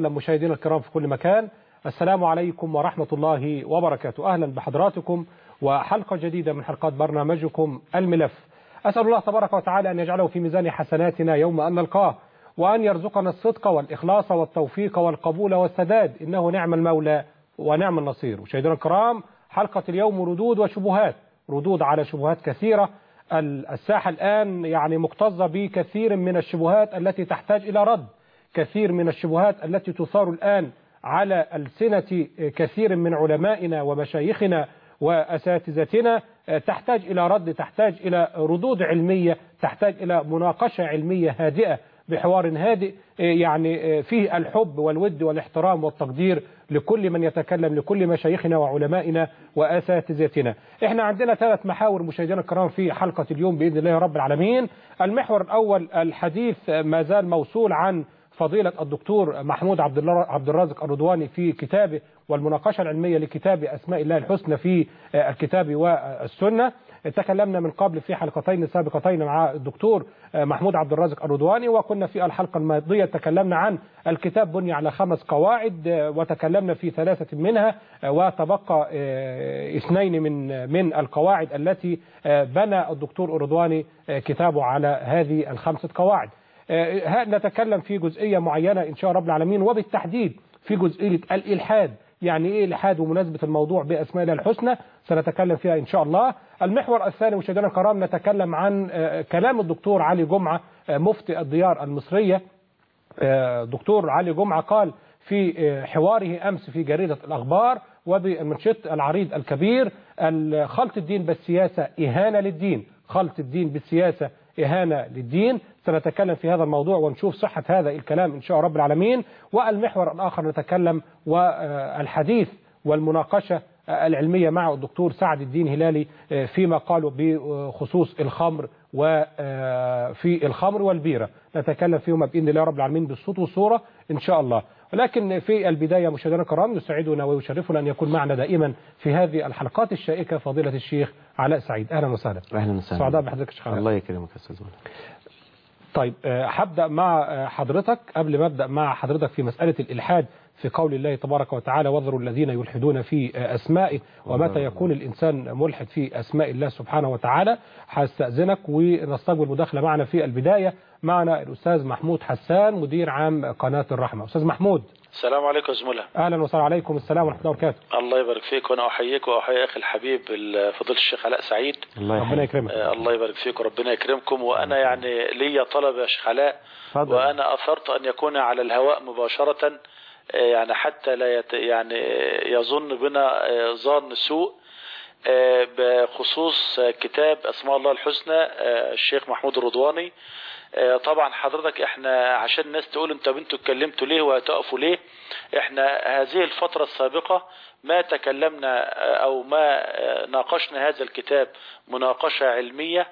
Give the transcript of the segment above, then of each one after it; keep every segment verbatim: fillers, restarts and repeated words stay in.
وسهلا مشاهدينا الكرام في كل مكان. السلام عليكم ورحمة الله وبركاته. أهلا بحضراتكم وحلقة جديدة من حلقات برنامجكم الملف. أسأل الله تبارك وتعالى أن يجعله في ميزان حسناتنا يوم أن نلقاه، وأن يرزقنا الصدق والإخلاص والتوفيق والقبول والسداد، إنه نعم المولى ونعم النصير. مشاهدينا الكرام، حلقة اليوم ردود وشبهات، ردود على شبهات كثيرة. الساحة الآن يعني مكتظة بكثير من الشبهات التي تحتاج إلى رد، كثير من الشبهات التي تثار الآن على ألسنة كثير من علمائنا ومشايخنا وأساتذتنا تحتاج إلى رد، تحتاج إلى ردود علمية، تحتاج إلى مناقشة علمية هادئة بحوار هادئ يعني فيه الحب والود والاحترام والتقدير لكل من يتكلم، لكل مشايخنا وعلمائنا وأساتذتنا. احنا عندنا ثلاث محاور مشاهدينا الكرام في حلقة اليوم بإذن الله رب العالمين. المحور الأول الحديث ما زال موصول عن فضيلة الدكتور محمود عبد الرازق الرضواني في كتابه والمناقشة العلمية لكتاب أسماء الله الحسنى في الكتاب والسنة. تكلمنا من قبل في حلقتين سابقتين مع الدكتور محمود عبد الرازق الرضواني، وكنا في الحلقة الماضية تكلمنا عن الكتاب بني على خمس قواعد، وتكلمنا في ثلاثة منها، وتبقى اثنين من من القواعد التي بنى الدكتور الرضواني كتابه على هذه الخمسة قواعد. نتكلم في جزئية معينة إن شاء رب العالمين، وبالتحديد في جزئية الإلحاد. يعني إيه الإلحاد ومناسبة الموضوع بأسماء الله الحسنى سنتكلم فيها إن شاء الله. المحور الثاني مشاهدينا الكرام نتكلم عن كلام الدكتور علي جمعة مفتي الديار المصرية. دكتور علي جمعة قال في حواره أمس في جريدة الأخبار وبالمنشط العريض الكبير: خلط الدين بالسياسة إهانة للدين، خلط الدين بالسياسة إهانة للدين. سنتكلم في هذا الموضوع ونشوف صحة هذا الكلام إن شاء رب العالمين. والمحور الآخر نتكلم والحديث والمناقشة العلمية مع الدكتور سعد الدين هلالي فيما قالوا بخصوص الخمر وفي الخمر والبيرة. نتكلم فيهما بإذن الله رب العالمين بالصوت والصورة إن شاء الله. ولكن في البداية مشاهدينا الكرام، يسعدنا ويشرفنا أن يكون معنا دائما في هذه الحلقات الشائكة فضيلة الشيخ علاء سعيد. أهلا وسهلا. أهلا وسهلا. سعداء بحضرتك يا شيخ علاء. الله يكرمك يا أستاذ. طيب هبدأ مع حضرتك. قبل ما أبدأ مع حضرتك في مسألة الإلحاد في قول الله تبارك وتعالى: وذروا الذين يلحدون في أسمائه، ومتى يكون الإنسان ملحد في أسماء الله سبحانه وتعالى. هستأذنك ونستقبل مداخلة معنا في البداية. معنا الأستاذ محمود حسان مدير عام قناة الرحمة. أستاذ محمود، السلام عليكم يا زملاء. اهلا وسهلا. عليكم السلام ورحمه الله وبركاته. الله يبارك فيك، وانا احييك واحيي اخي الحبيب فضيله الشيخ علاء سعيد. الله ربنا يكرمك. آه الله يبارك فيك وربنا يكرمكم. وانا يعني لي طلب يا شيخ علاء، وانا اثرت ان يكون على الهواء مباشره، آه يعني حتى لا يت يعني يظن بنا آه ظن سوء، آه بخصوص كتاب اسماء الله الحسنى آه الشيخ محمود الرضواني. طبعا حضرتك احنا عشان الناس تقول انتوا بنتوا اتكلمتوا ليه وهتقفوا ليه، احنا هذه الفترة السابقة ما تكلمنا او ما ناقشنا هذا الكتاب مناقشة علمية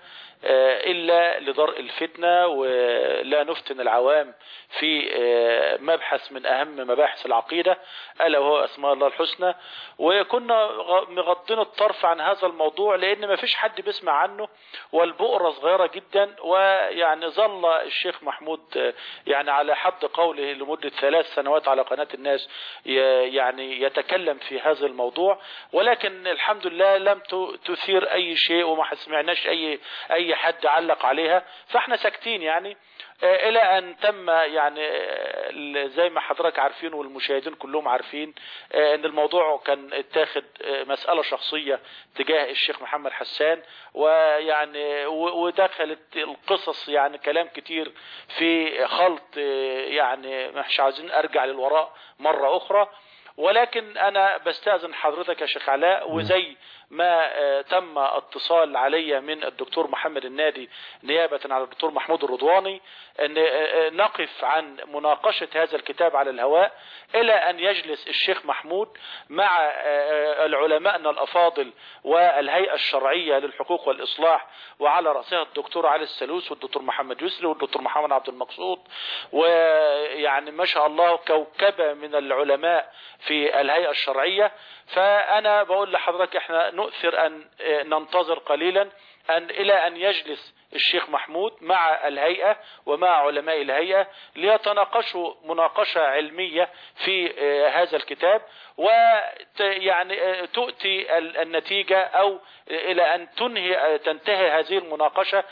إلا لضرء الفتنة ولا نفتن العوام في مبحث من أهم مباحث العقيدة ألا وهو أسماء الله الحسنى. وكنا مغضين الطرف عن هذا الموضوع لأن ما فيش حد بيسمع عنه والبؤرة صغيرة جدا. ويعني ظل الشيخ محمود يعني على حد قوله لمدة ثلاث سنوات على قناة الناس يعني يتكلم في هذا الموضوع، ولكن الحمد لله لم تثير أي شيء وما سمعناش أي أي حد علق عليها، فاحنا ساكتين يعني الى ان تم يعني زي ما حضرتك عارفين والمشاهدين كلهم عارفين ان الموضوع كان اتاخد مسألة شخصية تجاه الشيخ محمد حسان، ويعني ودخلت القصص يعني كلام كتير في خلط، يعني مش عايزين ارجع للوراء مرة اخرى. ولكن انا بستأذن حضرتك يا شيخ علاء، وزي ما تم اتصال علي من الدكتور محمد النادي نيابة على الدكتور محمود الرضواني ان نقف عن مناقشة هذا الكتاب على الهواء الى ان يجلس الشيخ محمود مع العلماءنا الافاضل والهيئة الشرعية للحقوق والاصلاح، وعلى رأسها الدكتور علي السلوس والدكتور محمد يسري والدكتور محمد عبد المقصود، ويعني ما شاء الله كوكبة من العلماء في الهيئة الشرعية. فأنا بقول لحضرتك احنا نؤثر أن ننتظر قليلا أن إلى أن يجلس الشيخ محمود مع الهيئة ومع علماء الهيئة ليتناقشوا مناقشة علمية في هذا الكتاب، ويعني تؤتي النتيجة أو إلى أن تنهي تنتهي هذه المناقشة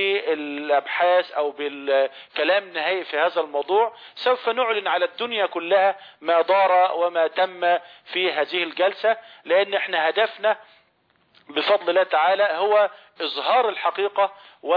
بالأبحاث أو بالكلام النهائي في هذا الموضوع. سوف نعلن على الدنيا كلها ما دار وما تم في هذه الجلسة، لأن احنا هدفنا بفضل الله تعالى هو إظهار الحقيقة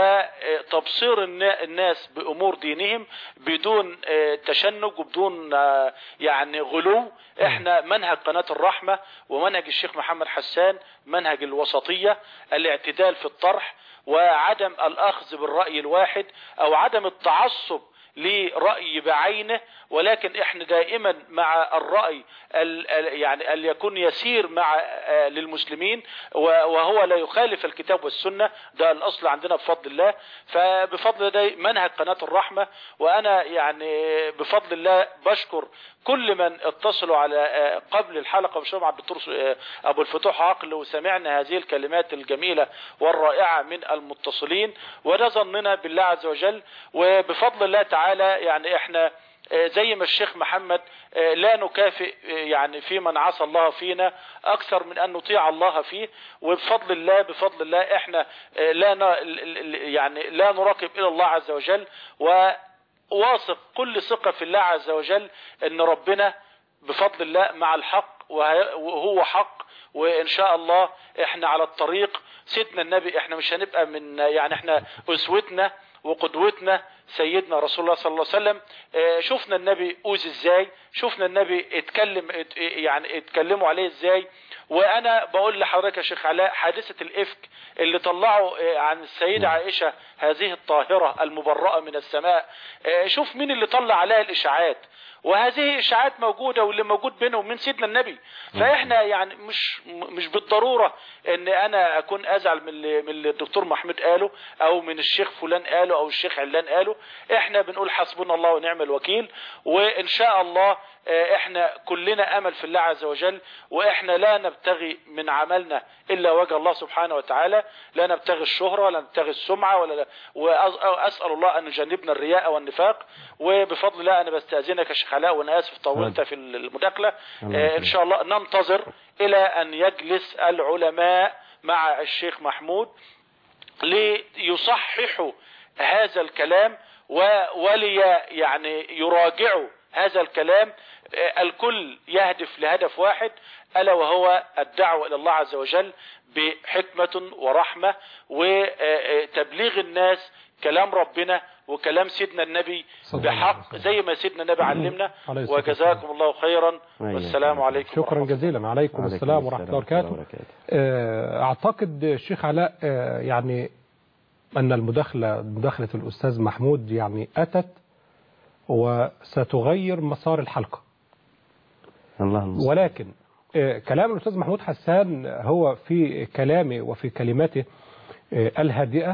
وتبصير الناس بأمور دينهم بدون تشنج وبدون يعني غلو. احنا منهج قناة الرحمة ومنهج الشيخ محمد حسان منهج الوسطية، الاعتدال في الطرح وعدم الأخذ بالرأي الواحد أو عدم التعصب لرأي بعينه، ولكن احنا دائما مع الرأي يعني اللي يكون يسير مع للمسلمين وهو لا يخالف الكتاب والسنة، ده الأصل عندنا بفضل الله. فبفضل ده منهج قناة الرحمة. وأنا يعني بفضل الله بشكر كل من اتصلوا على قبل الحلقة بشرم عبد الدكتور أبو الفتوح عقل وسمعنا هذه الكلمات الجميلة والرائعة من المتصلين، وده ظننا بالله عز وجل. وبفضل الله تعالى يعني احنا زي ما الشيخ محمد لا نكافئ يعني في من عصى الله فينا أكثر من أن نطيع الله فيه، وبفضل الله بفضل الله احنا لا يعني لا نراقب إلى الله عز وجل، وواثق كل ثقة في الله عز وجل أن ربنا بفضل الله مع الحق وهو حق، وإن شاء الله احنا على الطريق. سيدنا النبي احنا مش هنبقى من يعني احنا أسوتنا وقدوتنا سيدنا رسول الله صلى الله عليه وسلم. شفنا النبي أوذي ازاي، شفنا النبي اتكلم يعني اتكلموا عليه ازاي. وانا بقول لحضرتك يا شيخ علاء حادثة الافك اللي طلعوا عن السيدة عائشة هذه الطاهرة المبرأة من السماء، شوف مين اللي طلع عليها الاشاعات، وهذه اشاعات موجودة واللي موجود بينهم من سيدنا النبي. فاحنا يعني مش مش بالضرورة ان انا اكون ازعل من اللي, من اللي الدكتور محمود قاله او من الشيخ فلان قاله او الشيخ علان قاله. احنا بنقول حسبنا الله ونعم الوكيل، وان شاء الله احنا كلنا امل في الله عز وجل، واحنا لا نبتغي من عملنا الا وجه الله سبحانه وتعالى، لا نبتغي الشهرة ولا نبتغي السمعة ولا واسال الله ان يجنبنا الرياء والنفاق. وبفضل الله انا بستأذنك يا شيخ علاء وانا اسف طولت في المداخلة، ان شاء الله ننتظر الى ان يجلس العلماء مع الشيخ محمود ليصححوا هذا الكلام ولي يعني يراجعوا هذا الكلام. الكل يهدف لهدف واحد ألا وهو الدعوة إلى الله عز وجل بحكمة ورحمة وتبليغ الناس كلام ربنا وكلام سيدنا النبي بحق زي ما سيدنا النبي علمنا. وجزاكم الله خيرا والسلام عليكم. شكرا جزيلا. عليكم السلام ورحمة الله وبركاته. أعتقد الشيخ علاء يعني أن المداخلة مداخلة الأستاذ محمود يعني أتت وستغير مسار الحلقة، ولكن كلام الأستاذ محمود حسان هو في كلامه وفي كلماته الهادئة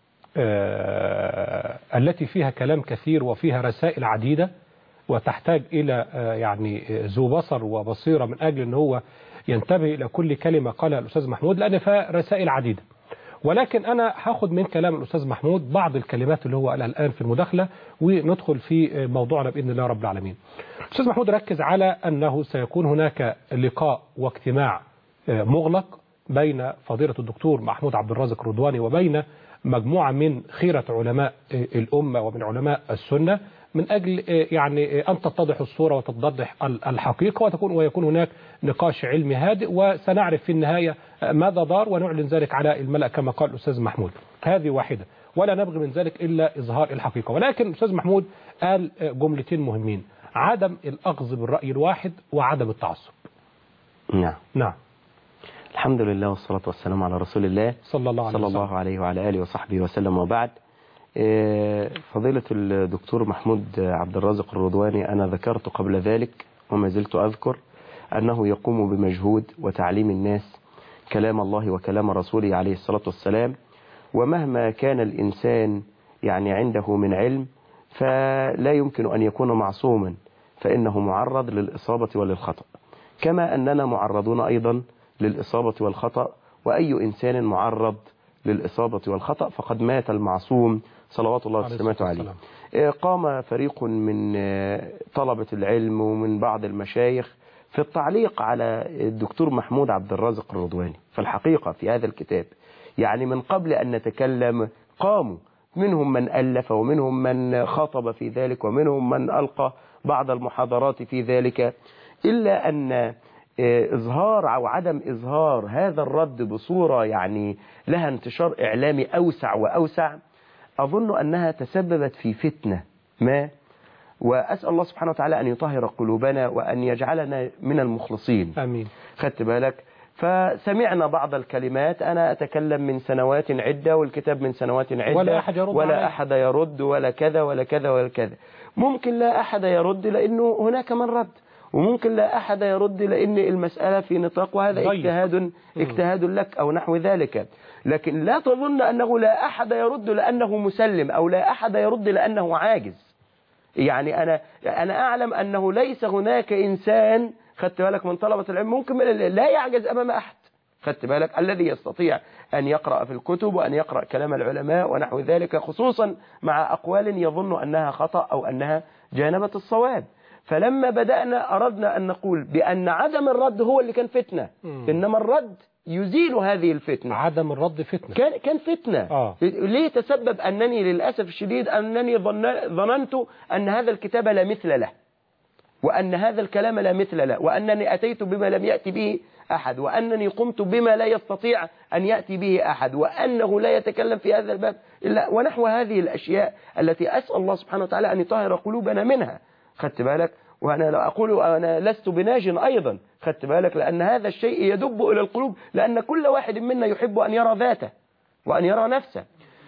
التي فيها كلام كثير وفيها رسائل عديدة وتحتاج إلى يعني ذو بصر وبصيرة من أجل أن هو ينتبه إلى كل كلمة قالها الأستاذ محمود، لأن فيها رسائل عديدة. ولكن أنا هاخد من كلام الأستاذ محمود بعض الكلمات اللي هو قالها الآن في المداخلة وندخل في موضوعنا بإذن الله رب العالمين. الأستاذ محمود ركز على أنه سيكون هناك لقاء واجتماع مغلق بين فضيلة الدكتور محمود عبد الرازق الرضواني وبين مجموعة من خيرة علماء الأمة ومن علماء السنة من أجل يعني أن تتضح الصورة وتتضح الحقيقة وتكون ويكون هناك نقاش علمي هادئ، وسنعرف في النهاية ماذا دار ونعلن ذلك على الملأ كما قال الأستاذ محمود. هذه واحدة ولا نبغي من ذلك إلا إظهار الحقيقة. ولكن الأستاذ محمود قال جملتين مهمين: عدم الأخذ بالرأي الواحد وعدم التعصب. نعم نعم. الحمد لله والصلاة والسلام على رسول الله صلى الله عليه, صلى الله عليه وعلى آله وصحبه وسلم. وبعد، فضيلة الدكتور محمود عبد الرازق الرضواني أنا ذكرت قبل ذلك وما زلت أذكر أنه يقوم بمجهود وتعليم الناس كلام الله وكلام رسوله عليه الصلاة والسلام، ومهما كان الإنسان يعني عنده من علم فلا يمكن أن يكون معصوما، فإنه معرض للإصابة وللخطأ، كما أننا معرضون أيضا للإصابة والخطأ، وأي إنسان معرض للإصابة والخطأ فقد مات المعصوم صلوات الله وسلامته عليه. قام فريق من طلبة العلم ومن بعض المشايخ في التعليق على الدكتور محمود عبد الرازق الرضواني. في الحقيقة في هذا الكتاب يعني من قبل أن نتكلم قاموا، منهم من ألف ومنهم من خاطب في ذلك ومنهم من ألقى بعض المحاضرات في ذلك، إلا أن إظهار أو عدم إظهار هذا الرد بصورة يعني لها انتشار إعلامي أوسع وأوسع أظن أنها تسببت في فتنة ما، وأسأل الله سبحانه وتعالى أن يطهر قلوبنا وأن يجعلنا من المخلصين. آمين. خدت بالك؟ فسمعنا بعض الكلمات، أنا أتكلم من سنوات عدة والكتاب من سنوات عدة ولا أحد يرد ولا عليه. أحد يرد ولا كذا ولا كذا ولا كذا. ممكن لا أحد يرد لأنه هناك من رد، وممكن لا أحد يرد لأن المسألة في نطاق وهذا ضيق. اجتهاد اجتهاد لك أو نحو ذلك. لكن لا تظن أنه لا أحد يرد لأنه مسلم أو لا أحد يرد لأنه عاجز. يعني أنا أنا أعلم أنه ليس هناك إنسان خدت بالك من طلبة العلم ممكن لا يعجز أمام أحد، خدت بالك، الذي يستطيع أن يقرأ في الكتب وأن يقرأ كلام العلماء ونحو ذلك، خصوصا مع أقوال يظن أنها خطأ أو أنها جانبت الصواب. فلما بدأنا أردنا أن نقول بأن عدم الرد هو اللي كان فتنة، إنما الرد يزيل هذه الفتنة. عدم الرد فتنة كان كان فتنة. آه. ليه تسبب أنني للأسف الشديد أنني ظننت أن هذا الكتاب لا مثل له، وأن هذا الكلام لا مثل له، وأنني أتيت بما لم يأتي به أحد، وأنني قمت بما لا يستطيع أن يأتي به أحد، وأنه لا يتكلم في هذا الباب إلا ونحو هذه الأشياء التي أسأل الله سبحانه وتعالى أن يطهر قلوبنا منها. خدت بالك؟ وأنا لا أقول أنا لست بناج أيضا، خدت بالك، لأن هذا الشيء يدب إلى القلوب، لأن كل واحد منا يحب أن يرى ذاته وأن يرى نفسه.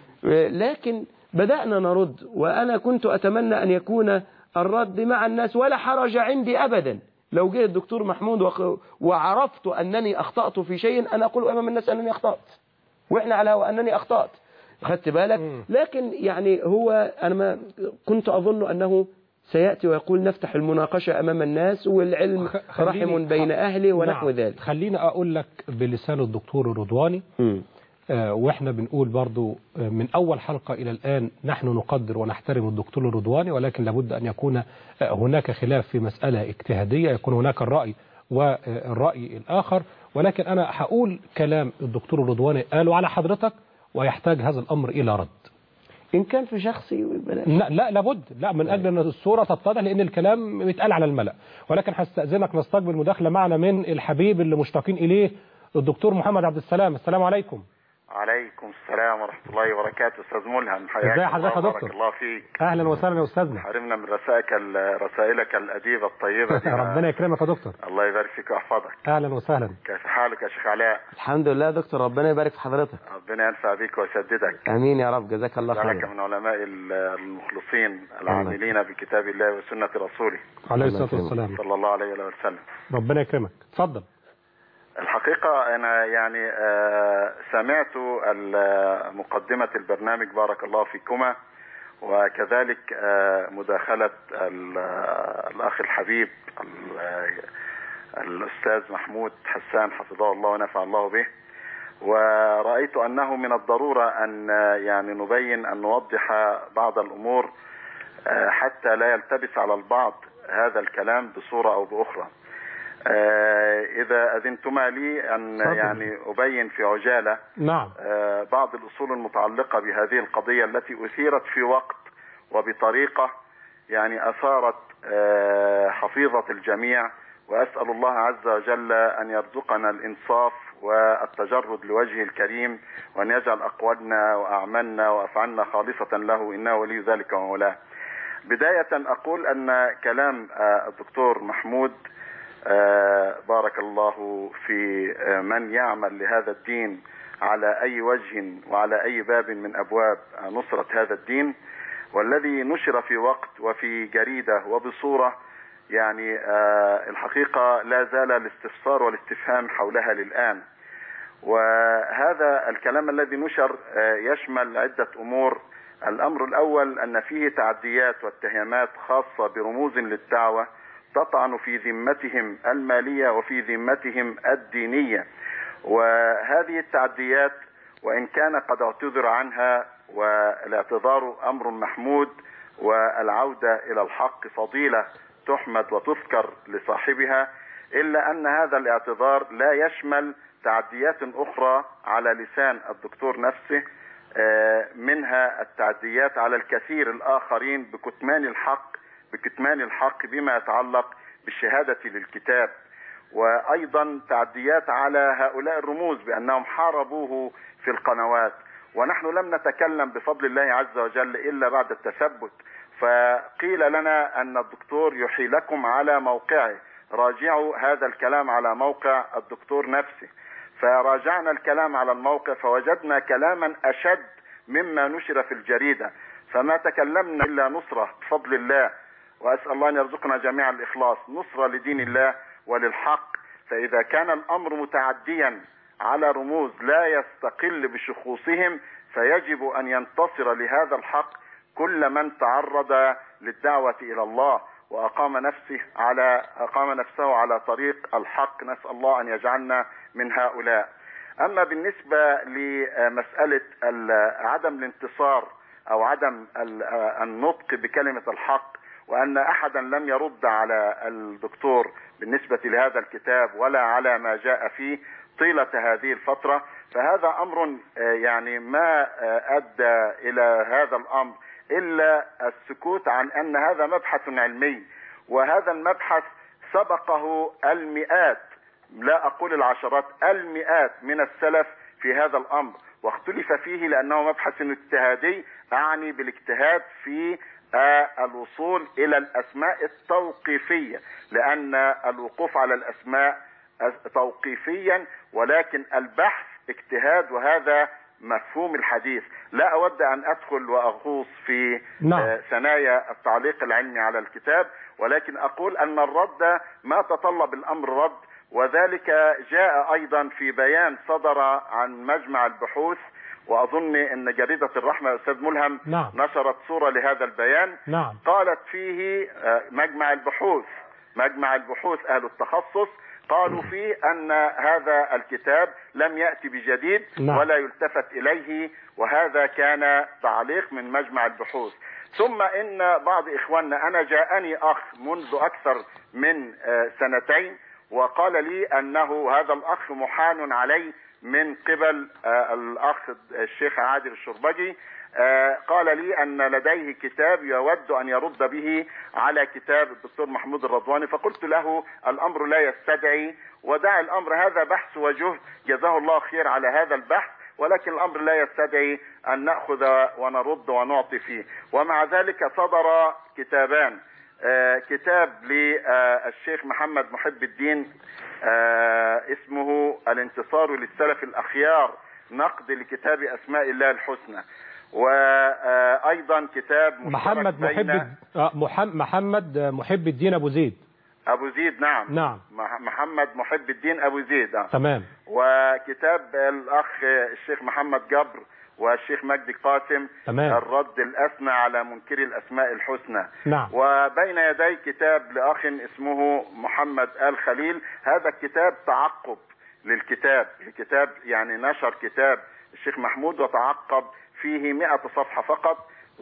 لكن بدأنا نرد، وأنا كنت أتمنى أن يكون الرد مع الناس، ولا حرج عندي أبدا لو جاء الدكتور محمود وعرفت أنني أخطأت في شيء أنا أقول أمام الناس أنني أخطأت، وإحنا على أنني أخطأت، خدت بالك. لكن يعني هو أنا ما كنت أظن أنه سيأتي ويقول نفتح المناقشة أمام الناس والعلم رحم بين أهله ونحو ذلك. خليني أقول لك بلسان الدكتور الرضواني، آه وإحنا بنقول برضو آه من أول حلقة إلى الآن نحن نقدر ونحترم الدكتور الرضواني، ولكن لابد أن يكون آه هناك خلاف في مسألة اجتهادية، يكون هناك الرأي والرأي الآخر، ولكن أنا هقول كلام الدكتور الرضواني قاله على حضرتك ويحتاج هذا الأمر إلى رد. إن كان في شخصي لا لا لابد، لا من أجل أن الصورة تتضح، لأن الكلام بيتقال على الملأ. ولكن هستأذنك نستقبل مداخلة معنا من الحبيب اللي مشتاقين إليه الدكتور محمد عبد السلام. السلام عليكم. عليكم السلام ورحمة الله وبركاته. أستاذ ملهم، حياك ازي حضرتك يا دكتور؟ بارك الله فيك. أهلا وسهلا يا أستاذنا. حرمنا من رسائلك رسائلك الأديبة الطيبة دي. ربنا يكرمك يا دكتور. الله يبارك فيك ويحفظك. أهلا وسهلا. كيف حالك يا شيخ علاء؟ الحمد لله يا دكتور، ربنا يبارك في حضرتك. ربنا ينفع بك ويسددك. امين يا رب، جزاك الله خيرا. جعلك من علماء المخلصين العاملين بكتاب الله وسنة رسوله عليه الصلاة والسلام صلى الله عليه وسلم. ربنا يكرمك، اتفضل. الحقيقة أنا يعني سمعت مقدمة البرنامج بارك الله فيكما، وكذلك مداخلة الأخ الحبيب الأستاذ محمود حسان حفظه الله ونفع الله به، ورأيت أنه من الضرورة أن يعني نبين أن نوضح بعض الأمور حتى لا يلتبس على البعض هذا الكلام بصورة أو بأخرى. إذا أذنتما لي أن صدق. يعني أبين في عجالة نعم. بعض الأصول المتعلقة بهذه القضية التي أثيرت في وقت وبطريقة يعني أثارت حفيظة الجميع، وأسأل الله عز وجل أن يرزقنا الإنصاف والتجرد لوجهه الكريم، وأن يجعل أقوالنا وأعمالنا وأفعالنا خالصة له، إنه ولي ذلك ومولاه. بداية أقول أن كلام الدكتور محمود بارك الله في من يعمل لهذا الدين على أي وجه وعلى أي باب من أبواب نصرة هذا الدين، والذي نشر في وقت وفي جريدة وبصورة يعني الحقيقة لا زال الاستفسار والاستفهام حولها للآن. وهذا الكلام الذي نشر يشمل عدة أمور. الأمر الأول أن فيه تعديات واتهامات خاصة برموز للدعوة تطعن في ذمتهم المالية وفي ذمتهم الدينية، وهذه التعديات وإن كان قد اعتذر عنها، والاعتذار أمر محمود، والعودة إلى الحق فضيلة تحمد وتذكر لصاحبها، إلا أن هذا الاعتذار لا يشمل تعديات أخرى على لسان الدكتور نفسه، منها التعديات على الكثير الآخرين بكتمان الحق بكتمان الحق بما يتعلق بالشهادة للكتاب، وأيضا تعديات على هؤلاء الرموز بأنهم حاربوه في القنوات. ونحن لم نتكلم بفضل الله عز وجل إلا بعد التثبت، فقيل لنا أن الدكتور يحيلكم على موقعه، راجعوا هذا الكلام على موقع الدكتور نفسه. فراجعنا الكلام على الموقع فوجدنا كلاما أشد مما نشر في الجريدة، فما تكلمنا إلا نصرة بفضل الله، وأسأل الله أن يرزقنا جميعا الإخلاص، نصرة لدين الله وللحق. فإذا كان الأمر متعديا على رموز لا يستقل بشخوصهم، فيجب أن ينتصر لهذا الحق كل من تعرض للدعوة إلى الله وأقام نفسه على أقام نفسه على طريق الحق. نسأل الله أن يجعلنا من هؤلاء. أما بالنسبة لمسألة عدم الانتصار أو عدم النطق بكلمة الحق، وأن أحدا لم يرد على الدكتور بالنسبة لهذا الكتاب ولا على ما جاء فيه طيلة هذه الفترة، فهذا أمر يعني ما أدى إلى هذا الأمر إلا السكوت عن أن هذا مبحث علمي، وهذا المبحث سبقه المئات، لا أقول العشرات، المئات من السلف في هذا الأمر، واختلف فيه لأنه مبحث اجتهادي، أعني بالاجتهاد في الوصول إلى الأسماء التوقيفية، لأن الوقوف على الأسماء توقيفيا، ولكن البحث اجتهاد، وهذا مفهوم الحديث. لا أود أن أدخل وأغوص في نعم. ثنايا التعليق العلمي على الكتاب، ولكن أقول أن الرد ما تطلب الأمر رد، وذلك جاء أيضا في بيان صدر عن مجمع البحوث، وأظن أن جريدة الرحمة أستاذ ملهم نعم. نشرت صورة لهذا البيان نعم. قالت فيه مجمع البحوث مجمع البحوث أهل التخصص قالوا فيه أن هذا الكتاب لم يأتي بجديد نعم. ولا يلتفت إليه، وهذا كان تعليق من مجمع البحوث. ثم إن بعض إخواننا، أنا جاءني أخ منذ أكثر من سنتين وقال لي أنه هذا الأخ محان عليه من قبل الأخ الشيخ عادل الشربجي، قال لي أن لديه كتاب يود أن يرد به على كتاب الدكتور محمود الرضواني، فقلت له الأمر لا يستدعي، ودع الأمر، هذا بحث وجهد، جزاه الله خير على هذا البحث، ولكن الأمر لا يستدعي أن نأخذ ونرد ونعطي فيه. ومع ذلك صدر كتابان، كتاب للشيخ محمد محب الدين اسمه الانتصار للسلف الأخيار، نقد لكتاب أسماء الله الحسنى، وأيضا كتاب محمد محب محمد محب الدين أبو زيد أبو زيد نعم نعم محمد محب الدين أبو زيد آه. تمام. وكتاب الأخ الشيخ محمد جبر والشيخ مجدي قاسم تمام. الرد الأثنى على منكري الأسماء الحسنى نعم. وبين يدي كتاب لأخ اسمه محمد آل خليل، هذا الكتاب تعقب للكتاب الكتاب يعني نشر كتاب الشيخ محمود وتعقب فيه مئة صفحة فقط،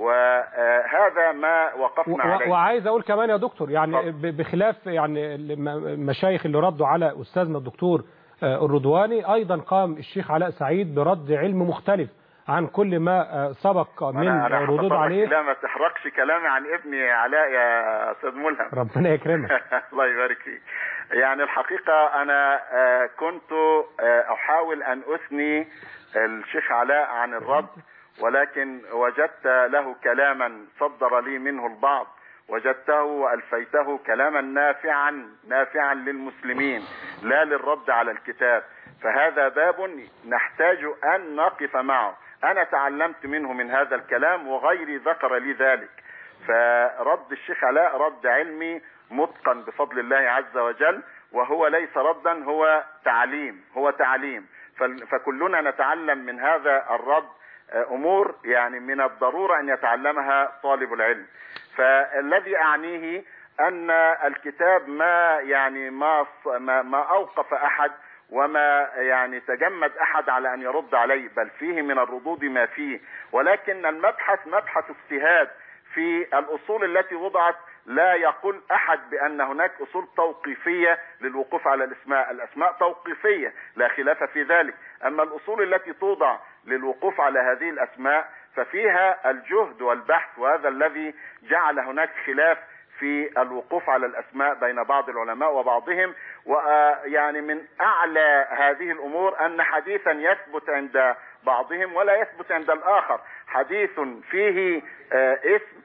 وهذا ما وقفنا عليه. وعايز أقول كمان يا دكتور، يعني بخلاف يعني المشايخ اللي ردوا على أستاذنا الدكتور الرضواني، أيضا قام الشيخ علاء سعيد برد علم مختلف عن كل ما سبق من ردود عليه. لا ما تحرقش كلامي عن ابني علاء يا أستاذ ملهم. ربنا يكرمك. الله يبارك فيك. يعني الحقيقة أنا كنت أحاول أن أثني الشيخ علاء عن الرد، ولكن وجدت له كلاما صدر لي منه البعض، وجدته وألفيته كلاما نافعا نافعا للمسلمين لا للرد على الكتاب، فهذا باب نحتاج أن نقف معه. أنا تعلمت منه من هذا الكلام وغيري ذكر لي ذلك، فرد الشيخ علاء رد علمي متقن بفضل الله عز وجل، وهو ليس ردا، هو تعليم هو تعليم فكلنا نتعلم من هذا الرد أمور يعني من الضرورة أن يتعلمها طالب العلم. فالذي أعنيه أن الكتاب ما يعني ما ما أوقف أحد وما يعني تجمد أحد على أن يرد عليه، بل فيه من الردود ما فيه، ولكن المبحث مبحث اجتهاد في الأصول التي وضعت. لا يقول أحد بأن هناك أصول توقيفية للوقوف على الأسماء، الأسماء توقيفية لا خلاف في ذلك، أما الأصول التي توضع للوقوف على هذه الأسماء ففيها الجهد والبحث، وهذا الذي جعل هناك خلاف في الوقوف على الأسماء بين بعض العلماء وبعضهم. ويعني من أعلى هذه الأمور أن حديثا يثبت عند بعضهم ولا يثبت عند الآخر، حديث فيه اسم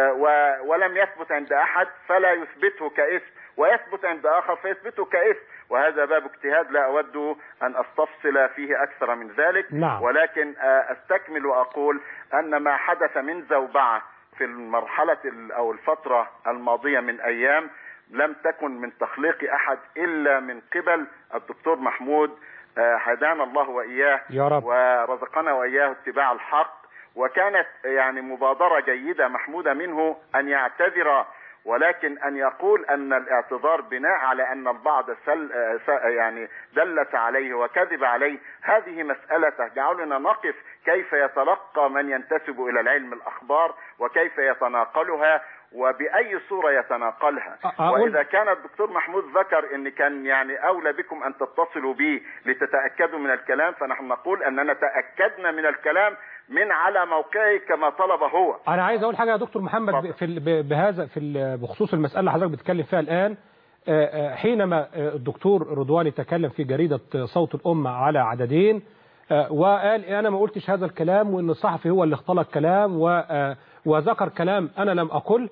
ولم يثبت عند أحد فلا يثبته كاسم، ويثبت عند آخر فيثبته كاسم، وهذا باب اجتهاد لا أود أن أستفصل فيه أكثر من ذلك. نعم. ولكن أستكمل وأقول أن ما حدث من زوبعة في المرحلة أو الفترة الماضية من أيام لم تكن من تخليق أحد إلا من قبل الدكتور محمود، هدانا الله وإياه يا رب ورزقنا وإياه اتباع الحق. وكانت يعني مبادرة جيدة محمودة منه أن يعتذر، ولكن أن يقول أن الاعتذار بناء على أن البعض سل يعني دلت عليه وكذب عليه، هذه مسألة تجعلنا نقف كيف يتلقى من ينتسب إلى العلم الأخبار وكيف يتناقلها وبأي صورة يتناقلها. وإذا كان الدكتور محمود ذكر أن كان يعني أولى بكم أن تتصلوا بي لتتأكدوا من الكلام، فنحن نقول أننا تأكدنا من الكلام من على موقعه كما طلب هو. أنا عايز أقول حاجة يا دكتور محمد في بهذا في بخصوص المسألة اللي حضرتك بتتكلم فيها الآن. حينما الدكتور رضواني تكلم في جريدة صوت الأمة على عددين وقال أنا ما قلتش هذا الكلام وإن الصحفي هو اللي اختلق كلام وذكر كلام أنا لم أقل،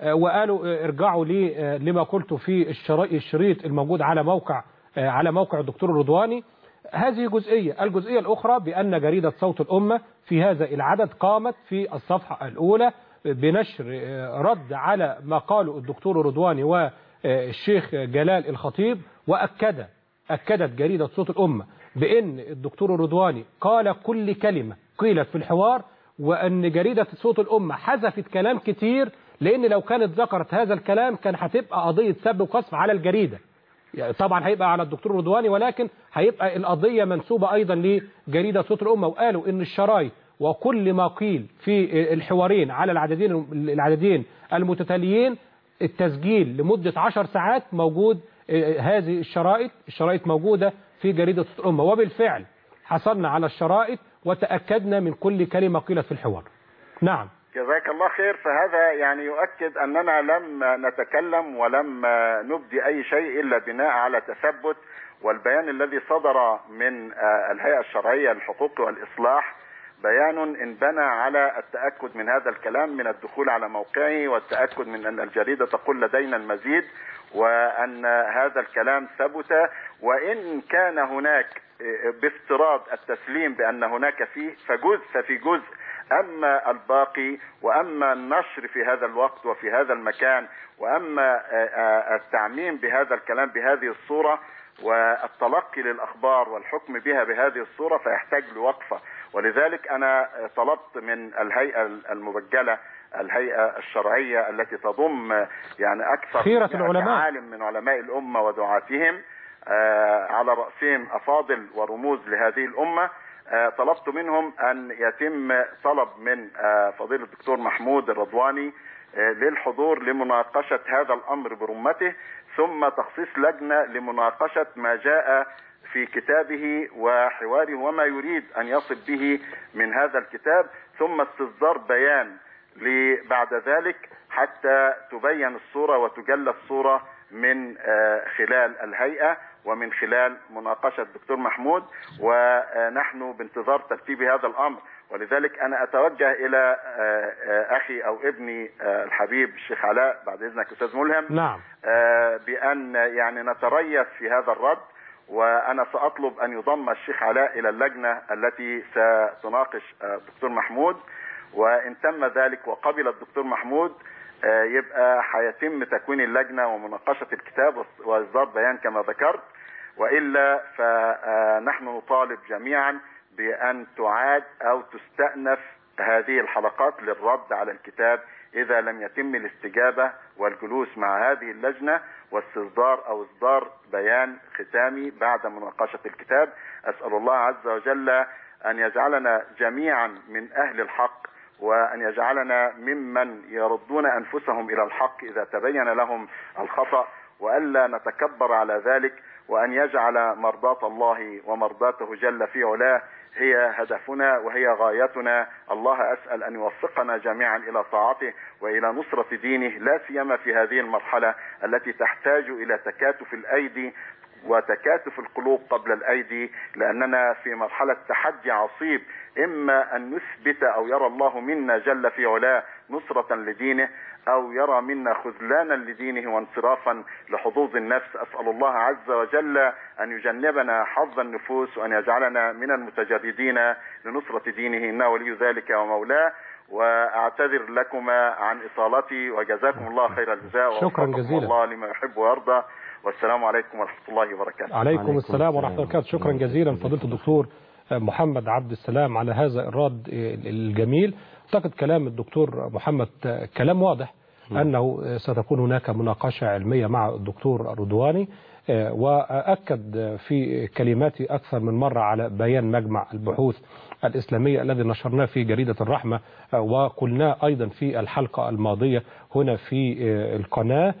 وقالوا ارجعوا لي لما قلت في الشريط الموجود على موقع على موقع الدكتور الرضواني. هذه جزئية. الجزئية الأخرى بأن جريدة صوت الأمة في هذا العدد قامت في الصفحة الأولى بنشر رد على ما قاله الدكتور الرضواني والشيخ جلال الخطيب، وأكد أكدت جريدة صوت الأمة بأن الدكتور الرضواني قال كل كلمة قيلت في الحوار، وأن جريدة صوت الأمة حذفت كلام كتير، لأن لو كانت ذكرت هذا الكلام كان هتبقى قضية سب وقذف على الجريدة. يعني طبعا هيبقى على الدكتور رضواني، ولكن هيبقى القضية منسوبة أيضا لجريدة صوت الأمة. وقالوا إن الشرايط وكل ما قيل في الحوارين على العددين العددين المتتاليين التسجيل لمدة عشر ساعات موجود. هذه الشرائط الشرائط موجودة في جريدة صوت الأمة، وبالفعل حصلنا على الشرائط وتأكدنا من كل كلمة قيلت في الحوار. نعم. جزاك الله خير. فهذا يعني يؤكد أننا لم نتكلم ولم نبدي أي شيء إلا بناء على تثبت، والبيان الذي صدر من الهيئة الشرعية للحقوق والإصلاح بيان انبنى على التأكد من هذا الكلام من الدخول على موقعه، والتأكد من أن الجريدة تقول لدينا المزيد، وأن هذا الكلام ثبت. وإن كان هناك بافتراض التسليم بأن هناك فيه فجزء ففي جزء، أما الباقي وأما النشر في هذا الوقت وفي هذا المكان وأما التعميم بهذا الكلام بهذه الصورة والتلقي للأخبار والحكم بها بهذه الصورة فيحتاج لوقفة. ولذلك أنا طلبت من الهيئة المبجلة الهيئة الشرعية التي تضم يعني أكثر خيرة العلماء عالم من علماء الأمة ودعاتهم على رأسهم أفاضل ورموز لهذه الأمة، طلبت منهم أن يتم طلب من فضيلة الدكتور محمود الرضواني للحضور لمناقشة هذا الأمر برمته، ثم تخصيص لجنة لمناقشة ما جاء في كتابه وحواره وما يريد أن يصل به من هذا الكتاب، ثم استصدار بيان بعد ذلك حتى تبين الصورة وتجلى الصورة من خلال الهيئة ومن خلال مناقشة الدكتور محمود، ونحن بانتظار ترتيب هذا الأمر. ولذلك أنا أتوجه إلى أخي أو ابني الحبيب الشيخ علاء بعد إذنك أستاذ ملهم. نعم. بأن يعني نتريث في هذا الرد، وأنا سأطلب أن يضم الشيخ علاء إلى اللجنة التي ستناقش الدكتور محمود، وإن تم ذلك وقبل الدكتور محمود يبقى هيتم تكوين اللجنة ومناقشة الكتاب وإصدار بيان كما ذكرت، وإلا فنحن نطالب جميعا بأن تعاد أو تستأنف هذه الحلقات للرد على الكتاب إذا لم يتم الاستجابة والجلوس مع هذه اللجنة. واستصدار أو إصدار بيان ختامي بعد مناقشة الكتاب. أسأل الله عز وجل أن يجعلنا جميعا من أهل الحق، وأن يجعلنا ممن يردون أنفسهم إلى الحق إذا تبين لهم الخطأ، وألا نتكبر على ذلك، وأن يجعل مرضاة الله ومرضاته جل في علاه هي هدفنا وهي غايتنا. الله أسأل أن يوفقنا جميعا إلى طاعته وإلى نصرة دينه، لا سيما في هذه المرحلة التي تحتاج إلى تكاتف الأيدي وتكاتف القلوب قبل الأيدي، لأننا في مرحلة تحدي عصيب، إما أن نثبت أو يرى الله منا جل في علاه نصرة لدينه، أو يرى منا خذلانا لدينه وانصرافا لحظوظ النفس. أسأل الله عز وجل أن يجنبنا حظ النفوس، وأن يجعلنا من المتجردين لنصرة دينه، إنه ولي ذلك ومولاه. وأعتذر لكما عن إطالتي، وجزاكم الله خير الجزاء، شكرا جزيلا الله لما يحب ويرضى، والسلام عليكم ورحمة الله وبركاته. عليكم السلام ورحمة الله وبركاته. شكرا جزيلا فضيلة الدكتور محمد عبد السلام على هذا الرد الجميل. أعتقد كلام الدكتور محمد كلام واضح أنه ستكون هناك مناقشة علمية مع الدكتور الرضواني، وأكد في كلماتي أكثر من مرة على بيان مجمع البحوث الإسلامية الذي نشرناه في جريدة الرحمة، وقلناه أيضا في الحلقة الماضية هنا في القناة.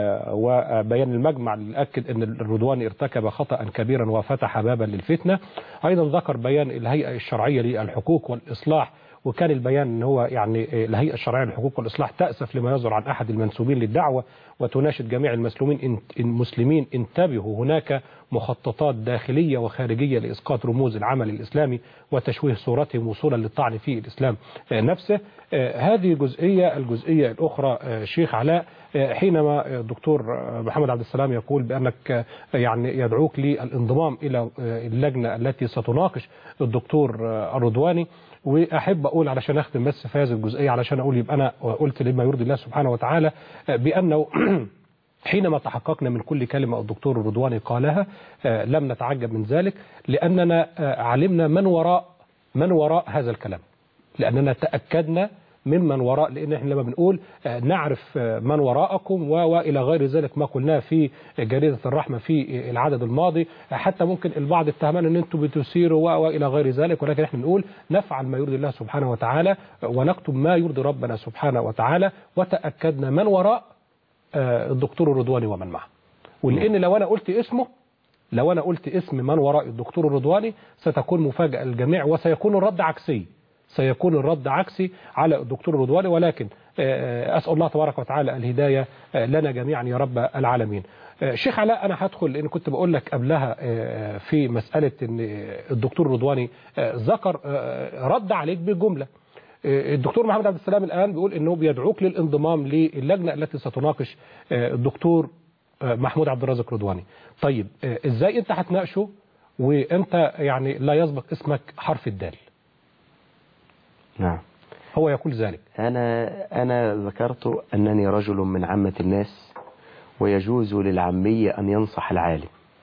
وبيان المجمع يؤكد أن الرضواني ارتكب خطأ كبيرا وفتح بابا للفتنة. أيضا ذكر بيان الهيئة الشرعية للحقوق والإصلاح، وكان البيان ان هو يعني الهيئه الشرعيه للحقوق والاصلاح تاسف لما يصدر عن احد المنسوبين للدعوه، وتناشد جميع المسلمين المسلمين انتبهوا، هناك مخططات داخليه وخارجيه لاسقاط رموز العمل الاسلامي وتشويه صورتهم وصولا للطعن في الاسلام نفسه. هذه جزئيه. الجزئيه الاخرى شيخ علاء، حينما الدكتور محمد عبد السلام يقول بانك يعني يدعوك للانضمام الى اللجنه التي ستناقش الدكتور الرضواني، وأحب أقول علشان أختم بس في هذه الجزئية، علشان أقول يبقى أنا قلت لما يرضي الله سبحانه وتعالى، بأنه حينما تحققنا من كل كلمة الدكتور الرضواني قالها لم نتعجب من ذلك، لأننا علمنا من وراء من وراء هذا الكلام، لأننا تأكدنا ممن وراء، لأن احنا لما بنقول نعرف من وراءكم وإلى غير ذلك ما قلناه في جريدة الرحمة في العدد الماضي، حتى ممكن البعض اتهمنا ان انتم بتثيروا وإلى غير ذلك، ولكن احنا بنقول نفعل ما يرضي الله سبحانه وتعالى ونكتب ما يرضي ربنا سبحانه وتعالى، وتأكدنا من وراء الدكتور الرضواني ومن معه. ولأن لو أنا قلت اسمه لو أنا قلت اسم من وراء الدكتور الرضواني ستكون مفاجأة للجميع، وسيكون الرد عكسي سيكون الرد عكسي على الدكتور الرضواني. ولكن أسأل الله تبارك وتعالى الهداية لنا جميعا يا رب العالمين. شيخ علاء، أنا هدخل لأن كنت بقول لك قبلها في مسألة أن الدكتور الرضواني ذكر رد عليك بالجملة. الدكتور محمد عبد السلام الآن بيقول أنه بيدعوك للانضمام للجنة التي ستناقش الدكتور محمود عبد الرازق الرضواني. طيب إزاي أنت هتناقشه وأنت يعني لا يسبق اسمك حرف الدال؟ نعم، هو يقول ذلك. أنا أنا ذكرت أنني رجل من عامة الناس، ويجوز للعامي أن ينصح العالم،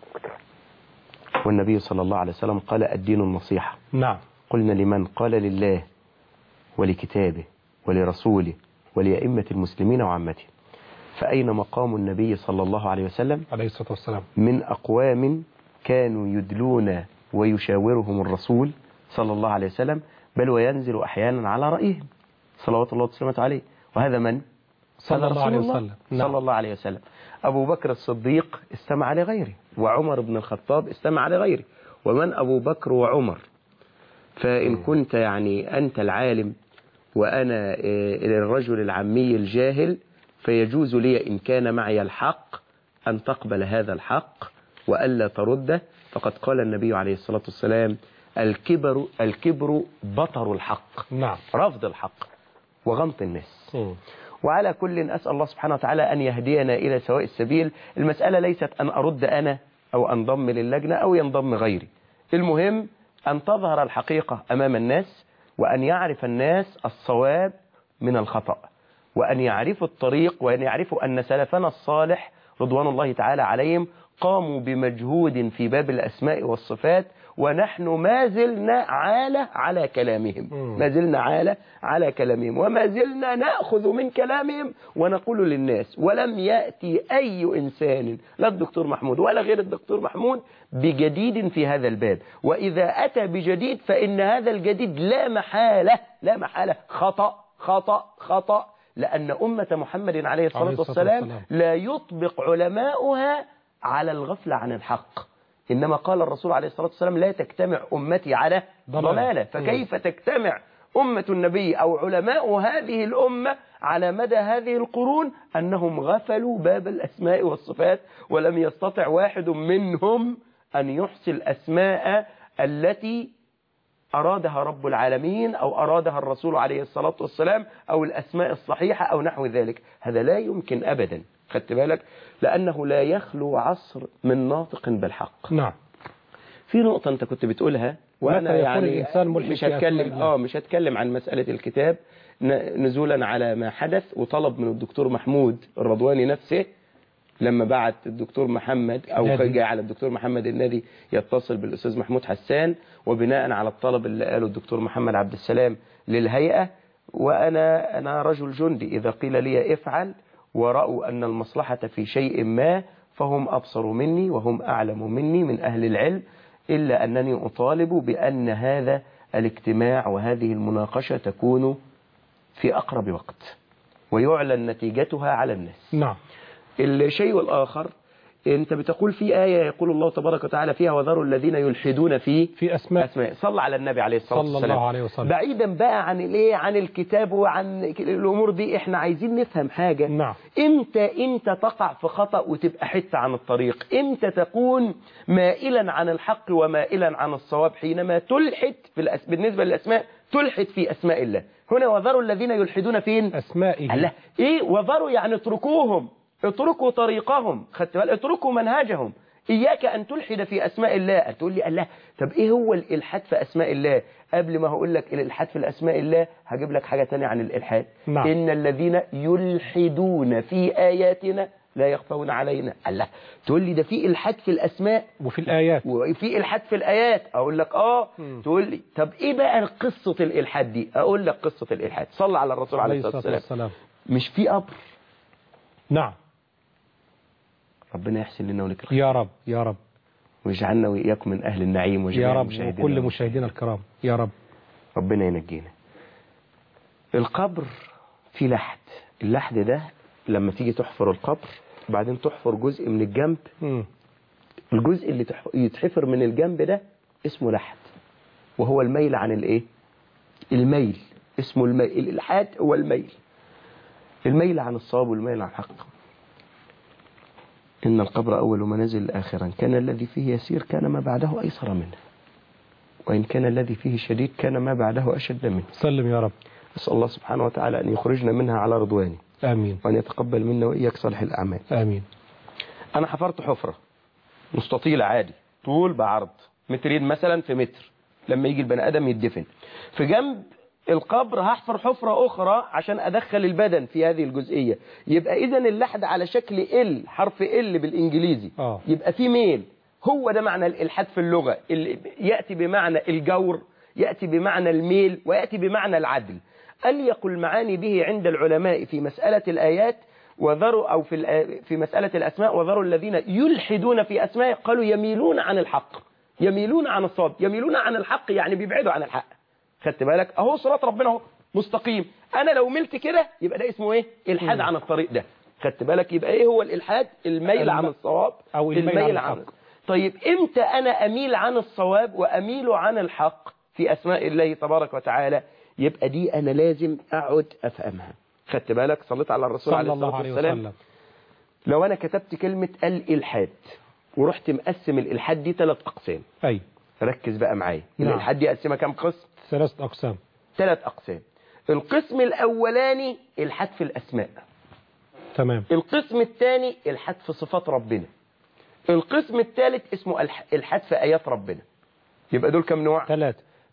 والنبي صلى الله عليه وسلم قال الدين النصيحة. نعم. قلنا لمن؟ قال لله ولكتابه ولرسوله ولأئمة المسلمين وعامتهم. فأين مقام النبي صلى الله عليه وسلم عليه الصلاة والسلام من أقوام كانوا يدلون ويشاورهم الرسول صلى الله عليه وسلم، بل وينزل أحيانا على رأيهم صلوات الله وسلامه عليه؟ وهذا من؟ صلى الله عليه وسلم. نعم. صلى الله عليه وسلم. أبو بكر الصديق استمع لغيره، وعمر بن الخطاب استمع لغيره. ومن أبو بكر وعمر؟ فإن كنت يعني أنت العالم وأنا الرجل العامي الجاهل، فيجوز لي إن كان معي الحق أن تقبل هذا الحق وألا ترده. فقد قال النبي عليه الصلاة والسلام الكبر الكبر بطر الحق. نعم. رفض الحق وغمط الناس. م. وعلى كل أسأل الله سبحانه وتعالى أن يهدينا إلى سواء السبيل. المسألة ليست أن أرد أنا أو أنضم للجنة أو ينضم غيري، المهم أن تظهر الحقيقة أمام الناس، وأن يعرف الناس الصواب من الخطأ، وأن يعرفوا الطريق، وأن يعرفوا أن سلفنا الصالح رضوان الله تعالى عليهم قاموا بمجهود في باب الأسماء والصفات، ونحن ما زلنا عالة على كلامهم، ما زلنا عالة على كلامهم، وما زلنا نأخذ من كلامهم ونقول للناس. ولم يأتي أي إنسان، لا الدكتور محمود ولا غير الدكتور محمود، بجديد في هذا الباب. وإذا أتى بجديد فإن هذا الجديد لا محالة لا محالة خطأ خطأ خطأ، لأن أمة محمد عليه الصلاة والسلام لا يطبق علماؤها على الغفلة عن الحق. إنما قال الرسول عليه الصلاة والسلام لا تجتمع أمتي على ضلالة. فكيف تجتمع أمة النبي أو علماء هذه الأمة على مدى هذه القرون أنهم غفلوا باب الأسماء والصفات، ولم يستطع واحد منهم أن يحصي الأسماء التي أرادها رب العالمين أو أرادها الرسول عليه الصلاة والسلام، أو الأسماء الصحيحة أو نحو ذلك. هذا لا يمكن أبدا، خدت بالك، لأنه لا يخلو عصر من ناطق بالحق. نعم. في نقطة أنت كنت بتقولها وأنا يعني مش هتكلم آه مش هتكلم عن مسألة الكتاب نزولا على ما حدث، وطلب من الدكتور محمود الرضواني نفسه لما بعت الدكتور محمد أو جاء على الدكتور محمد النادي يتصل بالأستاذ محمود حسان، وبناء على الطلب اللي قاله الدكتور محمد عبد السلام للهيئة. وأنا أنا رجل جندي، إذا قيل لي افعل ورأوا أن المصلحة في شيء ما فهم أبصر مني وهم أعلم مني من أهل العلم، إلا أنني أطالب بأن هذا الاجتماع وهذه المناقشة تكون في أقرب وقت ويعلن نتيجتها على الناس. نعم. الشيء الآخر، أنت بتقول في آية يقول الله تبارك وتعالى فيها وذروا الذين يلحدون في في أسماء, أسماء. صلى على النبي عليه الصلاة والسلام صلى الله عليه وسلم. بعيدا بقى عن الايه عن الكتاب وعن الأمور دي، احنا عايزين نفهم حاجة. نعم. امتى انت تقع في خطأ وتبقى حتة عن الطريق؟ امتى تكون مائلا عن الحق ومائلا عن الصواب؟ حينما تلحد في الأس... بالنسبة للأسماء تلحد في أسماء الله. هنا وذروا الذين يلحدون فين؟ أسمائه. الله. ايه وذروا يعني اتركوهم، اتركوا طريقهم، خدت بالك، اتركوا منهجهم. إياك أن تلحد في أسماء الله. تقول لي الله طب إيه هو الإلحاد في أسماء الله؟ قبل ما هقول لك الإلحاد في الأسماء الله هجيب لك حاجة تانية عن الإلحاد. نعم. إن الذين يلحدون في آياتنا لا يخفون علينا. الله تقول لي ده في إلحاد في الأسماء وفي الآيات وفي إلحاد في الآيات. أقول لك آه م. تقول لي طب إيه بقى قصة الإلحاد دي؟ أقول لك قصة الإلحاد. صلى على الرسول عليه الصلاة والسلام. مش في قبر؟ نعم. ربنا يحسن لنا ولك الخير يا رب يا رب، ويجعلنا وإياكم من أهل النعيم وجميع يا رب مشاهدينا وكل مشاهدينا الكرام يا رب. ربنا ينجينا. القبر في لحد، اللحد ده لما تيجي تحفر القبر وبعدين تحفر جزء من الجنب، م. الجزء اللي يتحفر من الجنب ده اسمه لحد، وهو الميل عن الايه؟ الميل، اسمه الميل. الإلحاد هو الميل، الميل عن الصواب والميل عن الحق. إن القبر أول منازل آخرا، كان الذي فيه يسير كان ما بعده أيسر منه، وإن كان الذي فيه شديد كان ما بعده أشد منه. سلم يا رب. أسأل الله سبحانه وتعالى أن يخرجنا منها على رضوانه. آمين. وأن يتقبل منا وإياك صالح الأعمال. آمين. أنا حفرت حفرة مستطيلة عادي، طول بعرض مترين مثلا في متر، لما يجي البني آدم يدفن في جنب القبر هحفر حفرة أخرى عشان أدخل البدن في هذه الجزئية. يبقى إذن اللحد على شكل ال، حرف ال بالإنجليزي. آه. يبقى في ميل. هو ده معنى الإلحاد في اللغة، اللي يأتي بمعنى الجور، يأتي بمعنى الميل، ويأتي بمعنى العدل. أليق المعاني به عند العلماء في مسألة الآيات وذروا أو في في مسألة الأسماء وذروا الذين يلحدون في أسماء، قالوا يميلون عن الحق، يميلون عن الصواب، يميلون عن الحق يعني بيبعدوا عن الحق. خدت بالك؟ اهو صراط ربنا اهو مستقيم، انا لو ملت كده يبقى ده اسمه ايه؟ الحاد عن الطريق ده. خدت بالك؟ يبقى ايه هو الالحاد؟ الميل عن الصواب او الميل, الميل عن الحق. طيب امتى انا اميل عن الصواب واميل عن الحق في اسماء الله تبارك وتعالى؟ يبقى دي انا لازم اقعد افهمها. خدت بالك؟ صليت على الرسول عليه الصلاه والسلام. لو انا كتبت كلمه الالحاد ورحت مقسم الالحاد دي ثلاث اقسام. اي ركز بقى معايا. نعم. الالحاد دي اقسمها كام قسم؟ ثلاث أقسام. ثلاث أقسام. القسم الأولاني الحد في الأسماء. تمام. القسم الثاني الحد في صفات ربنا. القسم الثالث اسمه الحد في آيات ربنا. يبقى دول كم نوع؟ ثلاثة.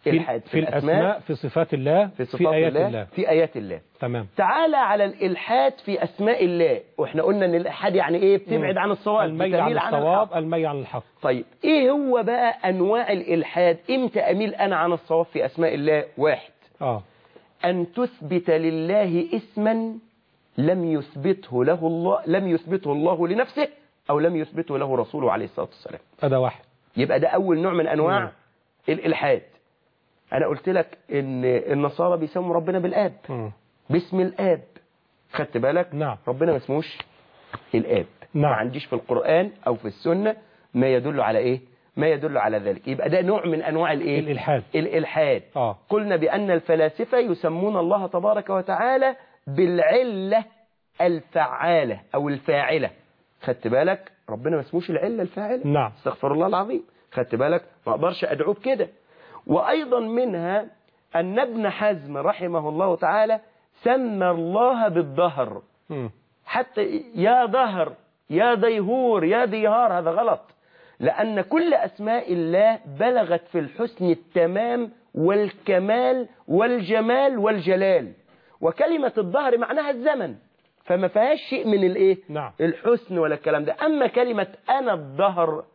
إلحاد في, في الأسماء, الأسماء في صفات الله في, صفات في آيات الله, الله في آيات الله. تمام. تعالى على الإلحاد في أسماء الله، وإحنا قلنا أن الإلحاد يعني إيه؟ بتبعد عن الصواب، الميل عن الصواب، الميل عن الحق. طيب إيه هو بقى أنواع الإلحاد؟ إمتى أميل أنا عن الصواب في أسماء الله؟ واحد آه. أن تثبت لله اسما لم يثبته له الله لم يثبته الله لنفسه أو لم يثبته له رسوله عليه الصلاة والسلام. هذا واحد. يبقى ده أول نوع من أنواع مم. الإلحاد. أنا قلت لك إن النصارى بيسموا ربنا بالآب، مم. باسم الآب. خدت بالك؟ نعم. ربنا ما اسموش الآب. نعم. ما عنديش في القرآن أو في السنة ما يدل على إيه؟ ما يدل على ذلك. يبقى ده نوع من أنواع الإيه؟ الإلحاد. الإلحاد. آه. قلنا بأن الفلاسفة يسمون الله تبارك وتعالى بالعلة الفعالة أو الفاعلة. خدت بالك؟ ربنا ما اسموش العلة الفاعلة. نعم. استغفر الله العظيم. خدت بالك؟ ما أقدرش أدعوه بكده. وأيضا منها أن ابن حزم رحمه الله تعالى سمى الله بالدهر. م. حتى يا دهر يا ديهور يا ديهار، هذا غلط، لأن كل أسماء الله بلغت في الحسن التمام والكمال والجمال والجلال، وكلمة الدهر معناها الزمن، فما فيهاش شيء من الايه؟ نعم. الحسن ولا الكلام ده. أما كلمة أنا الدهر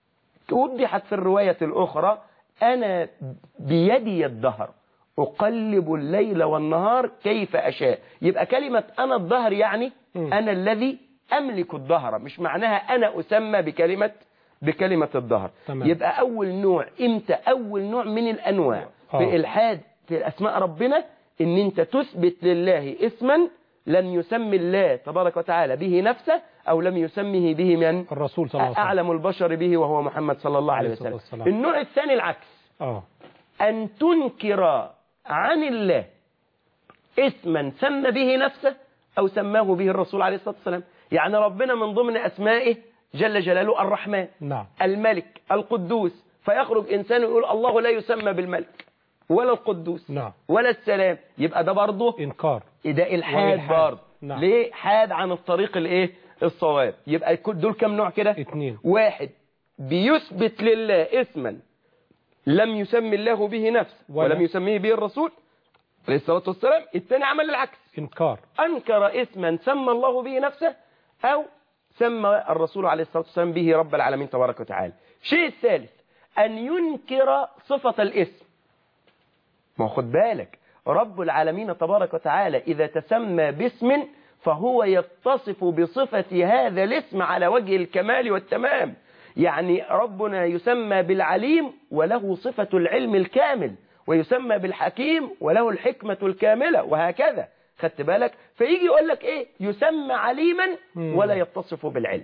وضحت في الرواية الأخرى أنا بيدي الدهر أقلب الليل والنهار كيف أشاء. يبقى كلمة أنا الدهر يعني م. أنا الذي أملك الدهر، مش معناها أنا أسمى بكلمة بكلمة الدهر. تمام. يبقى أول نوع إمتى؟ أول نوع من الأنواع آه. في إلحاد في أسماء ربنا إن أنت تثبت لله اسما لم يسمي الله تبارك وتعالى به نفسه أو لم يسميه به من الرسول صلى الله عليه وسلم، أعلم البشر به وهو محمد صلى الله عليه وسلم. والسلام. النوع الثاني العكس، آه. أن تنكر عن الله اسما سمى به نفسه أو سماه به الرسول عليه الصلاة والسلام. يعني ربنا من ضمن أسمائه جل جلاله الرحمن، نعم. الملك، القدوس، فيخرج إنسان يقول الله لا يسمى بالملك ولا القدوس نعم. ولا السلام، يبقى ده برضه إنكار، ده إلحاد برضه. نعم. ليه؟ حاد عن الطريق الايه؟ الصواب. يبقى دول كم نوع كده؟ اثنين. واحد بيثبت لله اسما لم يسمي الله به نفسه ولا. ولم يسميه به الرسول عليه الصلاة والسلام. الثاني عمل العكس، إنكار، أنكر اسما سمى الله به نفسه أو سمى الرسول عليه الصلاة والسلام به رب العالمين تبارك وتعالى. الشيء الثالث أن ينكر صفة الاسم. ما خد بالك رب العالمين تبارك وتعالى إذا تسمى باسم فهو يتصف بصفة هذا الاسم على وجه الكمال والتمام. يعني ربنا يسمى بالعليم وله صفة العلم الكامل، ويسمى بالحكيم وله الحكمة الكاملة، وهكذا. خدت بالك؟ فيجي يقول لك ايه؟ يسمى عليما ولا يتصف بالعلم.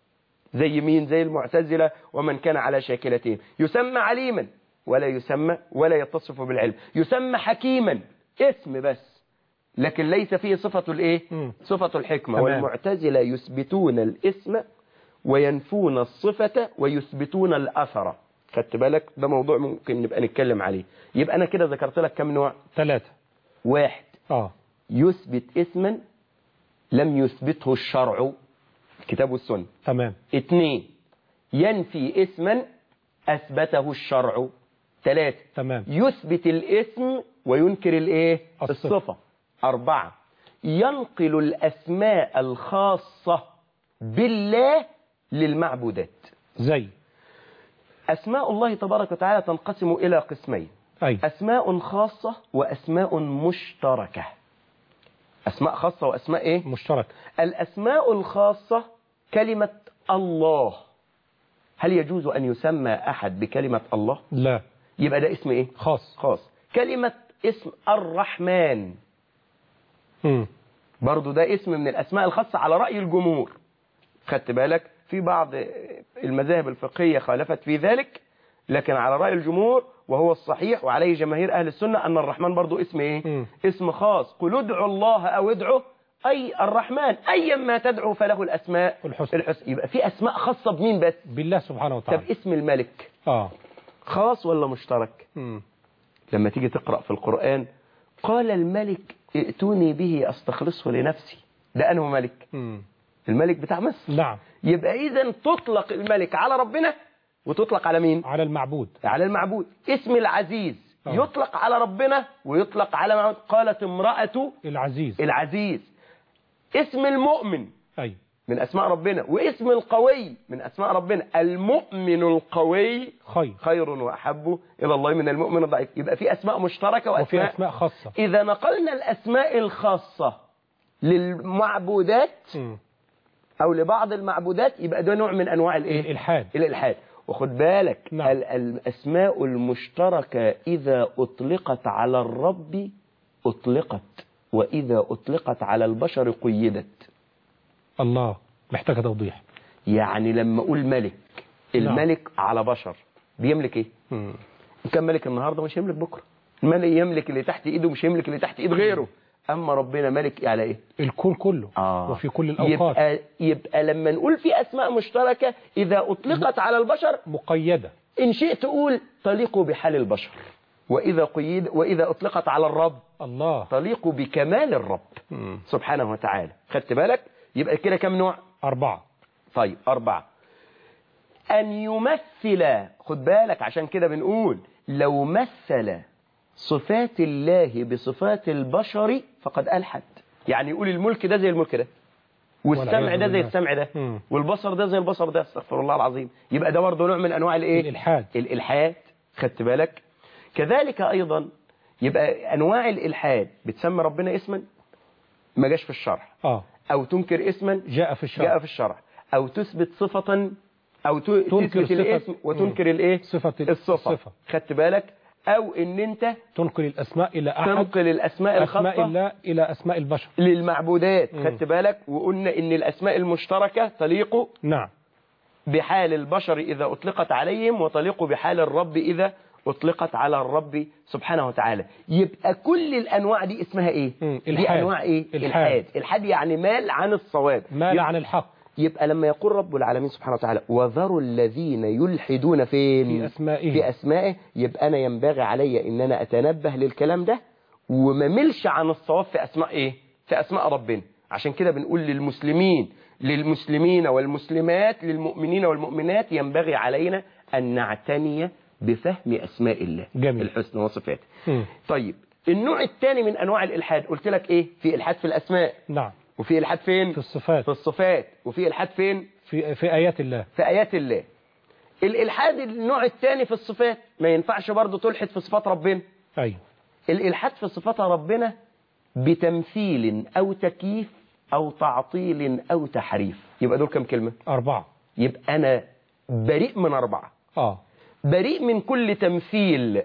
زي مين؟ زي المعتزلة ومن كان على شاكلتهم. يسمى عليما ولا يسمى ولا يتصف بالعلم. يسمى حكيما اسم بس لكن ليس فيه صفة الايه؟ صفة الحكمة. تمام. والمعتزلة يثبتون الاسم وينفون الصفة ويثبتون الأثر. خدت بالك؟ ده موضوع ممكن نبقى نتكلم عليه. يبقى أنا كده ذكرت لك كم نوع؟ ثلاثة. واحد آه. يثبت اسما لم يثبته الشرع الكتاب والسنة. تمام. اثنين ينفي اسما أثبته الشرع. ثلاثة تمام. يثبت الاسم وينكر الايه؟ الصفة. الصفة. أربعة ينقل الأسماء الخاصة بالله للمعبودات. زي أسماء الله تبارك وتعالى تنقسم إلى قسمين. أي. أسماء خاصة وأسماء مشتركة. أسماء خاصة وأسماء إيه؟ مشترك. الأسماء الخاصة كلمة الله. هل يجوز أن يسمى أحد بكلمة الله؟ لا. يبقى ده اسم إيه؟ خاص. خاص. كلمة اسم الرحمن م. برضو ده اسم من الأسماء الخاصة على رأي الجمهور. خدت بالك؟ في بعض المذاهب الفقهية خالفت في ذلك، لكن على رأي الجمهور وهو الصحيح وعليه جماهير أهل السنة أن الرحمن برضو اسم إيه؟ م. اسم خاص. قل ادعوا الله أو ادعوا أي الرحمن أيا ما تدعو فله الأسماء الحسن. الحسن. يبقى في أسماء خاصة بمين بس؟ بالله سبحانه وتعالى. طب اسم الملك آه. خاص ولا مشترك؟ م. لما تيجي تقرأ في القرآن قال الملك ائتوني به أستخلصه لنفسي. ده أنه ملك؟ م. الملك بتاع مصر. نعم. يبقى إذن تطلق الملك على ربنا وتطلق على مين؟ على المعبود. على المعبود. اسم العزيز أوه. يطلق على ربنا ويطلق على قالت امرأة العزيز العزيز. اسم المؤمن أي من أسماء ربنا، واسم القوي من أسماء ربنا. المؤمن القوي خير خير وأحب إلى الله من المؤمن الضعيف. يبقى في أسماء مشتركة وأسماء وفي أسماء خاصة. إذا نقلنا الأسماء الخاصة للمعبودات م. أو لبعض المعبودات يبقى ده نوع من أنواع الإيه؟ الإلحاد. الإلحاد. وخد بالك نعم. الأسماء المشتركة إذا أطلقت على الرب أطلقت، وإذا أطلقت على البشر قيدت. الله، محتاجة توضيح. يعني لما أقول ملك، الملك نعم. على بشر بيملك إيه؟ م. كان ملك النهاردة مش يملك بكرة. الملك يملك اللي تحت إيده مش يملك اللي تحت إيد غيره. أما ربنا ملك على إيه؟ الكون كله آه. وفي كل الأوقات. يبقى, يبقى لما نقول في أسماء مشتركة إذا أطلقت م... على البشر مقيدة. إن شئت تقول تليق بحال البشر، وإذا قيد وإذا أطلقت على الرب الله تليق بكمال الرب م. سبحانه وتعالى. خدت بالك؟ يبقى كده كم نوع؟ أربعة. طيب أربعة. أن يمثل، خد بالك عشان كده بنقول لو مثل صفات الله بصفات البشر فقد ألحد. يعني يقول الملك ده زي الملك ده، والسمع ده زي السمع ده، م. والبصر ده زي البصر ده. استغفر الله العظيم. يبقى ده برضه نوع من أنواع الإيه؟ الإلحاد. الإلحاد. خدت بالك؟ كذلك أيضا يبقى أنواع الإلحاد بتسمي ربنا اسما ما جاش في الشرع، آه. أو تنكر اسما جاء في الشرع جاء في الشرع، أو تثبت صفة أو تثبت الاسم وتنكر الإيه؟ صفة الصفة. الصفة. خدت بالك؟ أو إن أنت تنقل الأسماء إلى أحد، تنقل الأسماء الخاصة أسماء الله إلى أسماء البشر للمعبودات. خدت بالك؟ وقلنا إن الأسماء المشتركة تليق نعم بحال البشر إذا أطلقت عليهم، وتليق بحال الرب إذا أطلقت على الرب سبحانه وتعالى. يبقى كل الأنواع دي اسمها إيه؟ دي أنواع إيه؟ الحاد. الحاد يعني مال عن الصواب، مال عن الحق. يبقى لما يقول رب العالمين سبحانه وتعالى وذروا الذين يلحدون فين؟ في أسمائه في أسمائه، يبقى أنا ينبغي علي إن أنا أتنبه للكلام ده وما ملش عن الصواب في أسماء إيه؟ في أسماء ربنا. عشان كده بنقول للمسلمين للمسلمين والمسلمات للمؤمنين والمؤمنات ينبغي علينا أن نعتني بفهم أسماء الله جميل. الحسنى وصفاته. طيب النوع الثاني من أنواع الإلحاد قلت لك إيه؟ في إلحاد في الأسماء. نعم. وفي إلحاد فين؟ في الصفات. في الصفات. وفي إلحاد فين؟ في في آيات الله. في آيات الله. الإلحاد النوع الثاني في الصفات ما ينفعش برضه تلحد في صفات ربنا. أيوه. الإلحاد في صفات ربنا بتمثيل أو تكييف أو تعطيل أو تحريف. يبقى دول كم كلمة؟ أربعة. يبقى أنا بريء من أربعة. آه. بريء من كل تمثيل.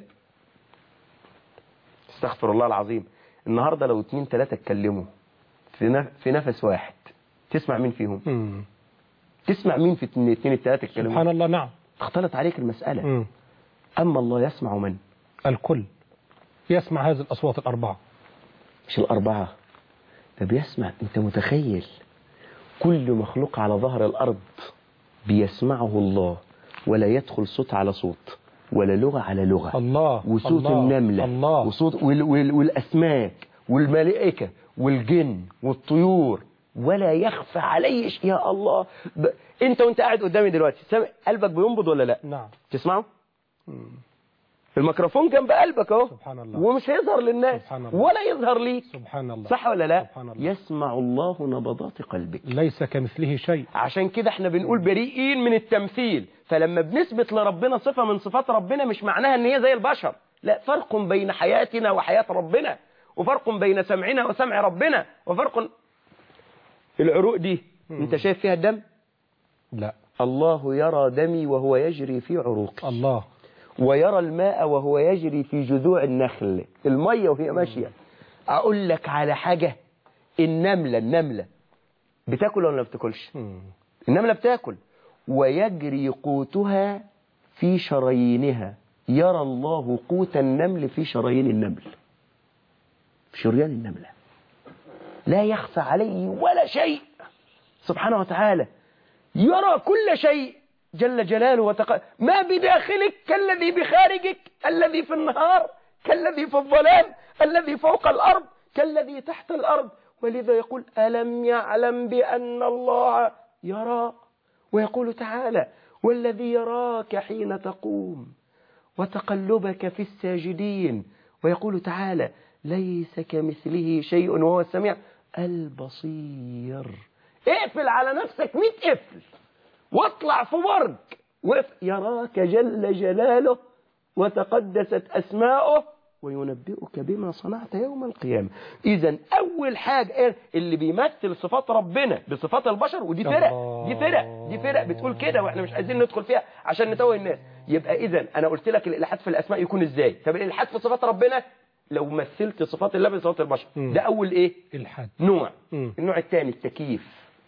استغفر الله العظيم. النهاردة لو اتنين تلاتة اتكلموا في في نفس واحد تسمع مين فيهم؟ مم. تسمع مين في اتنين التلاتة اتكلموا؟ سبحان الله. نعم. اختلط عليك المسألة. مم. أما الله يسمع من؟ الكل يسمع هذه الأصوات الأربعة. مش الأربعة ده بيسمع. أنت متخيل كل مخلوق على ظهر الأرض بيسمعه الله، ولا يدخل صوت على صوت ولا لغة على لغة. الله. وصوت الله. النملة الله. وصوت وال وال والأسماك والملائكة والجن والطيور ولا يخفى عليه شيء. يا الله ب... انت وانت قاعد قدامي دلوقتي سامع قلبك بينبض ولا لا؟ نعم. تسمعه؟ مم. الميكروفون جنب قلبك اهو. سبحان الله. ومش هيظهر للناس سبحان الله. ولا يظهر ليك. سبحان الله. صح ولا لا؟ سبحان الله. يسمع الله نبضات قلبك. ليس كمثله شيء. عشان كده احنا بنقول بريئين من التمثيل. فلما بنثبت لربنا صفة من صفات ربنا مش معناها ان هي زي البشر، لا. فرق بين حياتنا وحياة ربنا، وفرق بين سمعنا وسمع ربنا، وفرق. العروق دي م. انت شايف فيها الدم؟ لا. الله يرى دمي وهو يجري في عروقي. الله. ويرى الماء وهو يجري في جذوع النخل. المية وهي ماشية. اقول لك على حاجة، النملة النملة بتاكل ولا ما بتاكلش؟ م. النملة بتاكل. ويجري قوتها في شرايينها. يرى الله قوت النمل في شرايين النمل، في شريان النملة. لا يخفى عليه ولا شيء سبحانه وتعالى. يرى كل شيء جل جلاله وتقال. ما بداخلك كالذي بخارجك، الذي في النهار كالذي في الظلام، الذي فوق الأرض كالذي تحت الأرض. ولذا يقول ألم يعلم بأن الله يرى. ويقول تعالى والذي يراك حين تقوم وتقلبك في الساجدين، ويقول تعالى ليس كمثله شيء وهو السميع البصير. اقفل على نفسك مئة قفل واطلع في برج يراك جل جلاله وتقدست أسماؤه وينبئك بما صنعت يوم القيامة. إذن أول حاجة اللي بيمثل صفات ربنا بصفات البشر، ودي فرق دي فرق دي فرق بتقول كده وإحنا مش عايزين ندخل فيها عشان نتوه الناس. يبقى إذن أنا قلت لك الإلحاد في الأسماء يكون إزاي؟ طب الإلحاد في صفات ربنا لو مثلت صفات الله بصفات البشر، ده أول إيه؟ الحاد نوع. م. النوع الثاني التكييف.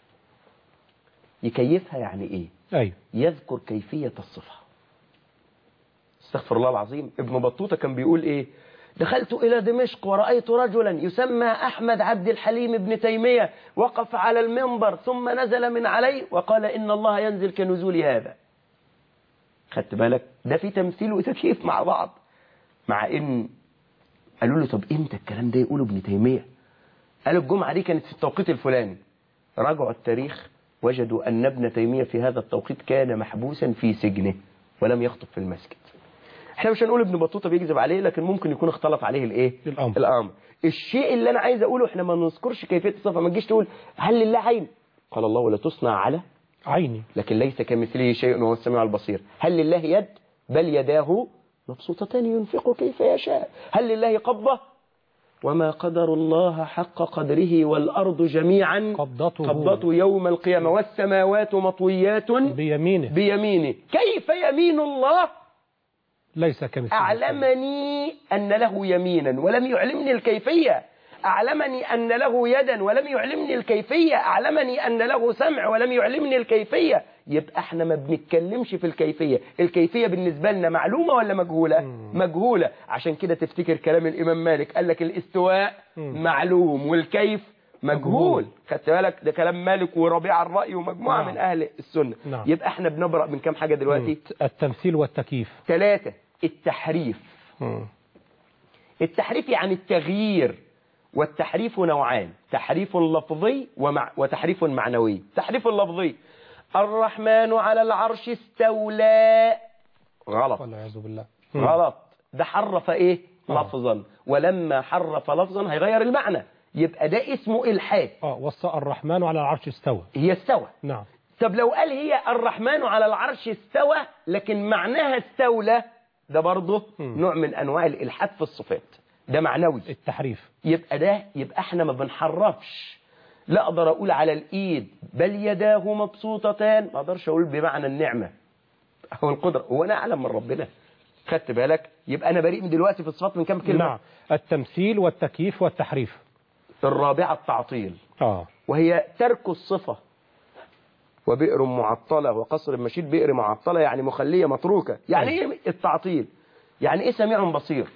يكيفها يعني إيه؟ أيوه. يذكر كيفية الصفة. استغفر الله العظيم. ابن بطوطة كان بيقول إيه؟ دخلت إلى دمشق ورأيت رجلا يسمى أحمد عبد الحليم ابن تيمية وقف على المنبر ثم نزل من عليه وقال إن الله ينزل كنزول هذا. خدت بالك؟ ده في تمثيل وتكييف مع بعض. مع إن قالوا له طب إمتى الكلام ده يقوله ابن تيمية؟ قالوا الجمعة دي كانت في التوقيت الفلاني. راجعوا التاريخ وجدوا أن ابن تيمية في هذا التوقيت كان محبوسا في سجنه ولم يخطب في المسجد. احنا مش هنقول ابن بطوطة بيكذب عليه، لكن ممكن يكون اختلط عليه الايه؟ الامر. الامر. الشيء اللي انا عايز اقوله احنا ما نذكرش كيفيه الصفه، ما تجيش تقول هل لله عين؟ قال الله ولا تصنع على عيني لكن ليس كمثله شيء وهو السميع البصير. هل لله يد؟ بل يداه مبسوطتان ينفق كيف يشاء. هل لله قبضه؟ وما قدر الله حق قدره والارض جميعا قبضته قبضته يوم القيامه والسماوات مطويات بيمينه بيمينه. كيف يمين الله؟ ليس كمثله. أعلمني أن له يمينا ولم يعلمني الكيفية. أعلمني أن له يدا ولم يعلمني الكيفية. أعلمني أن له سمع ولم يعلمني الكيفية. يبقى احنا ما بنتكلمش في الكيفية. الكيفية بالنسبة لنا معلومة ولا مجهولة؟ مم. مجهولة. عشان كده تفتكر كلام الإمام مالك قال لك الاستواء مم. معلوم والكيف مجهول. خدت بالك؟ ده كلام مالك وربيع الرأي ومجموعة نعم. من أهل السنة. نعم. يبقى احنا بنبرأ من كام حاجة دلوقتي؟ مم. التمثيل والتكييف. ثلاثة التحريف. مم. التحريف يعني التغيير، والتحريف نوعان: تحريف لفظي ومع وتحريف معنوي. تحريف اللفظي الرحمن على العرش استولى، غلط والعياذ بالله. غلط. ده حرف ايه؟ لفظا. ولما حرف لفظا هيغير المعنى، يبقى ده اسمه الحاد. اه وصى الرحمن على العرش استوى. هي استوى. نعم. طب لو قال هي الرحمن على العرش استوى لكن معناها استولى، ده برضه نوع من انواع الالحاد في الصفات، ده معنوي التحريف. يبقى ده يبقى احنا ما بنحرفش. لا اقدر اقول على الايد بل يداه مبسوطتان، ما اقدرش اقول بمعنى النعمه او القدره، هو انا اعلم من ربنا. خدت بالك؟ يبقى انا بريء من دلوقتي في الصفات من كام كلمه؟ نعم. التمثيل والتكييف والتحريف. الرابعه التعطيل. اه وهي ترك الصفه. وبئر معطله وقصر مشيد. بئر معطله يعني مخليه متروكه. يعني ايه التعطيل؟ يعني ايه سميع بصير؟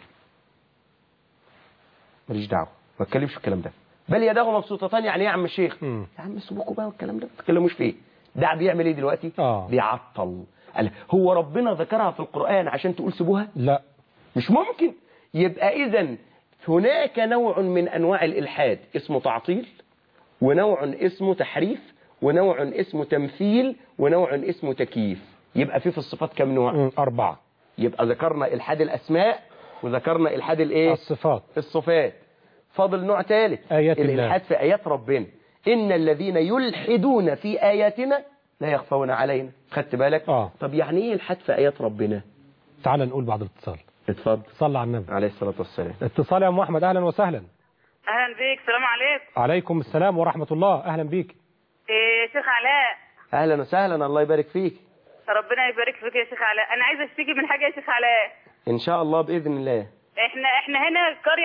ماليش دعوه، ما اتكلمش في الكلام ده. بل يداه مبسوطتان يعني ايه يا عم الشيخ؟ مم. يا عم سيبوكوا بقى والكلام ده ما تتكلموش فيه. ده بيعمل ايه دلوقتي؟ آه. بيعطل. قال هو ربنا ذكرها في القرآن عشان تقول سيبوها؟ لا مش ممكن. يبقى اذا هناك نوع من انواع الالحاد اسمه تعطيل، ونوع اسمه تحريف، ونوع اسمه تمثيل، ونوع اسمه تكييف. يبقى في في الصفات كم نوع؟ مم. أربعة. يبقى ذكرنا الحاد الاسماء وذكرنا الحاد الايه؟ الصفات. الصفات. فاضل نوع ثالث، آيات الالحاد في ايات ربنا. ان الذين يلحدون في اياتنا لا يخفون علينا. خدت بالك؟ آه. طب يعني ايه الحاد في ايات ربنا؟ تعال نقول بعد الاتصال. اتفضل. صلى على النبي عليه الصلاه والسلام. اتصال يا ام احمد، اهلا وسهلا. اهلا بيك. السلام عليكم. عليكم السلام ورحمه الله. اهلا بيك. إيه شيخ علاء. اهلا وسهلا. الله يبارك فيك. ربنا يبارك فيك يا شيخ علاء. انا عايزه اشتكي من حاجه يا شيخ علاء. ان شاء الله باذن الله. احنا احنا هنا قريه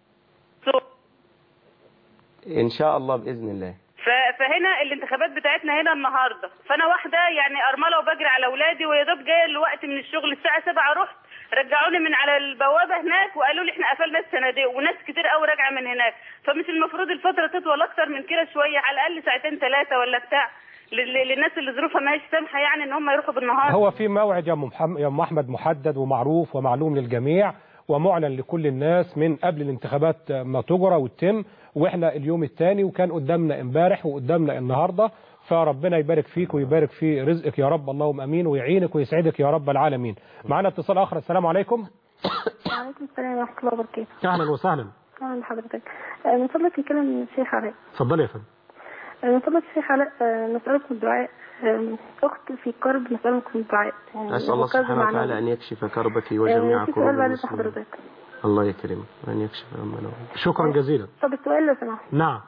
ان شاء الله باذن الله. فهنا الانتخابات بتاعتنا هنا النهارده، فانا واحده يعني ارمله وبجري على اولادي، ويا دوب جايه الوقت من الشغل الساعه سبعة رحت رجعوني من على البوابه هناك وقالوا لي احنا قفلنا الصناديق، وناس كتير قوي راجعه من هناك. فمش المفروض الفتره تطول اكتر من كده شويه، على الاقل ساعتين ثلاثه ولا بتاع للناس اللي ظروفها ما هيش سامحه يعني ان هم يروحوا بالنهار؟ هو في موعد يا ام محمد يا ام احمد محدد ومعروف ومعلوم للجميع ومعلن لكل الناس من قبل الانتخابات ما تجرى وتتم، واحنا اليوم الثاني وكان قدامنا امبارح وقدامنا النهارده، فربنا يبارك فيك ويبارك في رزقك يا رب، اللهم امين، ويعينك ويسعدك يا رب العالمين. معنا اتصال اخر. السلام عليكم. وعليكم السلام ورحمه الله وبركاته. اهلا وسهلا. اهلا بحضرتك. من فضلك نكلم الشيخ علاء. اتفضلي يا فندم. من فضلك الشيخ علاء نسألكم الدعاء. أخت في كرب نسألكم الدعاء. أسأل الله سبحانه وتعالى أن يكشف كربك وجميع كرب المسلمين. الله يكرمك وأن يكشف همنا. شكرا جزيلا. طب السؤال لو سمحت. نعم.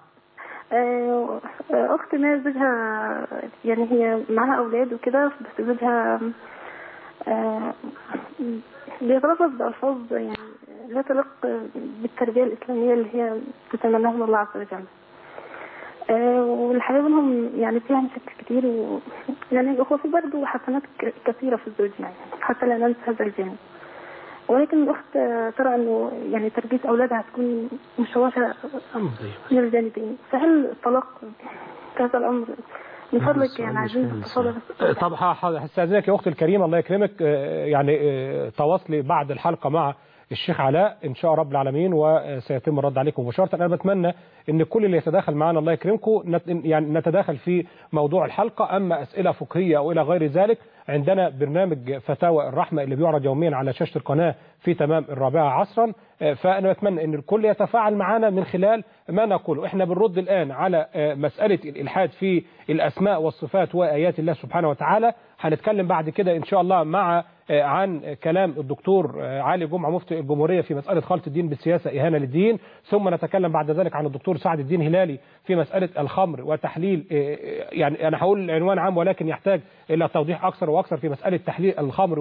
أخت ما زوجها يعني هي معها أولاد وكده، بس زوجها بيتلفظ بألفاظ يعني لا تليق بالتربية الإسلامية اللي هي تتمناها من الله عز وجل. أه والحياة بينهم يعني فيها مشاكل كتير، و يعني هو في برضه حسنات كثيرة في الزوج يعني حتى لا ننسى هذا الجانب، ولكن الأخت ترى إنه يعني تربية أولادها تكون مشوشة من الجانبين، فهل الطلاق في هذا الأمر من فضلك يعني عايزين تفضل؟ طب هستأذنك يا أختي الكريمة الله يكرمك، يعني تواصلي بعد الحلقة مع الشيخ علاء إن شاء رب العالمين وسيتم الرد عليكم مباشرة. أنا بتمنى إن كل اللي يتداخل معنا الله يكرمكم يعني نتداخل في موضوع الحلقة، أما أسئلة فقهية أو إلى غير ذلك عندنا برنامج فتاوى الرحمة اللي بيعرض يوميا على شاشة القناة في تمام الرابعة عصرا، فأنا بتمنى إن الكل يتفاعل معنا من خلال ما نقوله. إحنا بنرد الآن على مسألة الإلحاد في الأسماء والصفات وآيات الله سبحانه وتعالى. هنتكلم بعد كده إن شاء الله مع عن كلام الدكتور علي جمعة مفتي الجمهورية في مسألة خلط الدين بالسياسة إهانة للدين، ثم نتكلم بعد ذلك عن الدكتور سعد الدين هلالي في مسألة الخمر وتحليل، يعني أنا هقول عنوان عام ولكن يحتاج إلى توضيح أكثر وأكثر في مسألة تحليل الخمر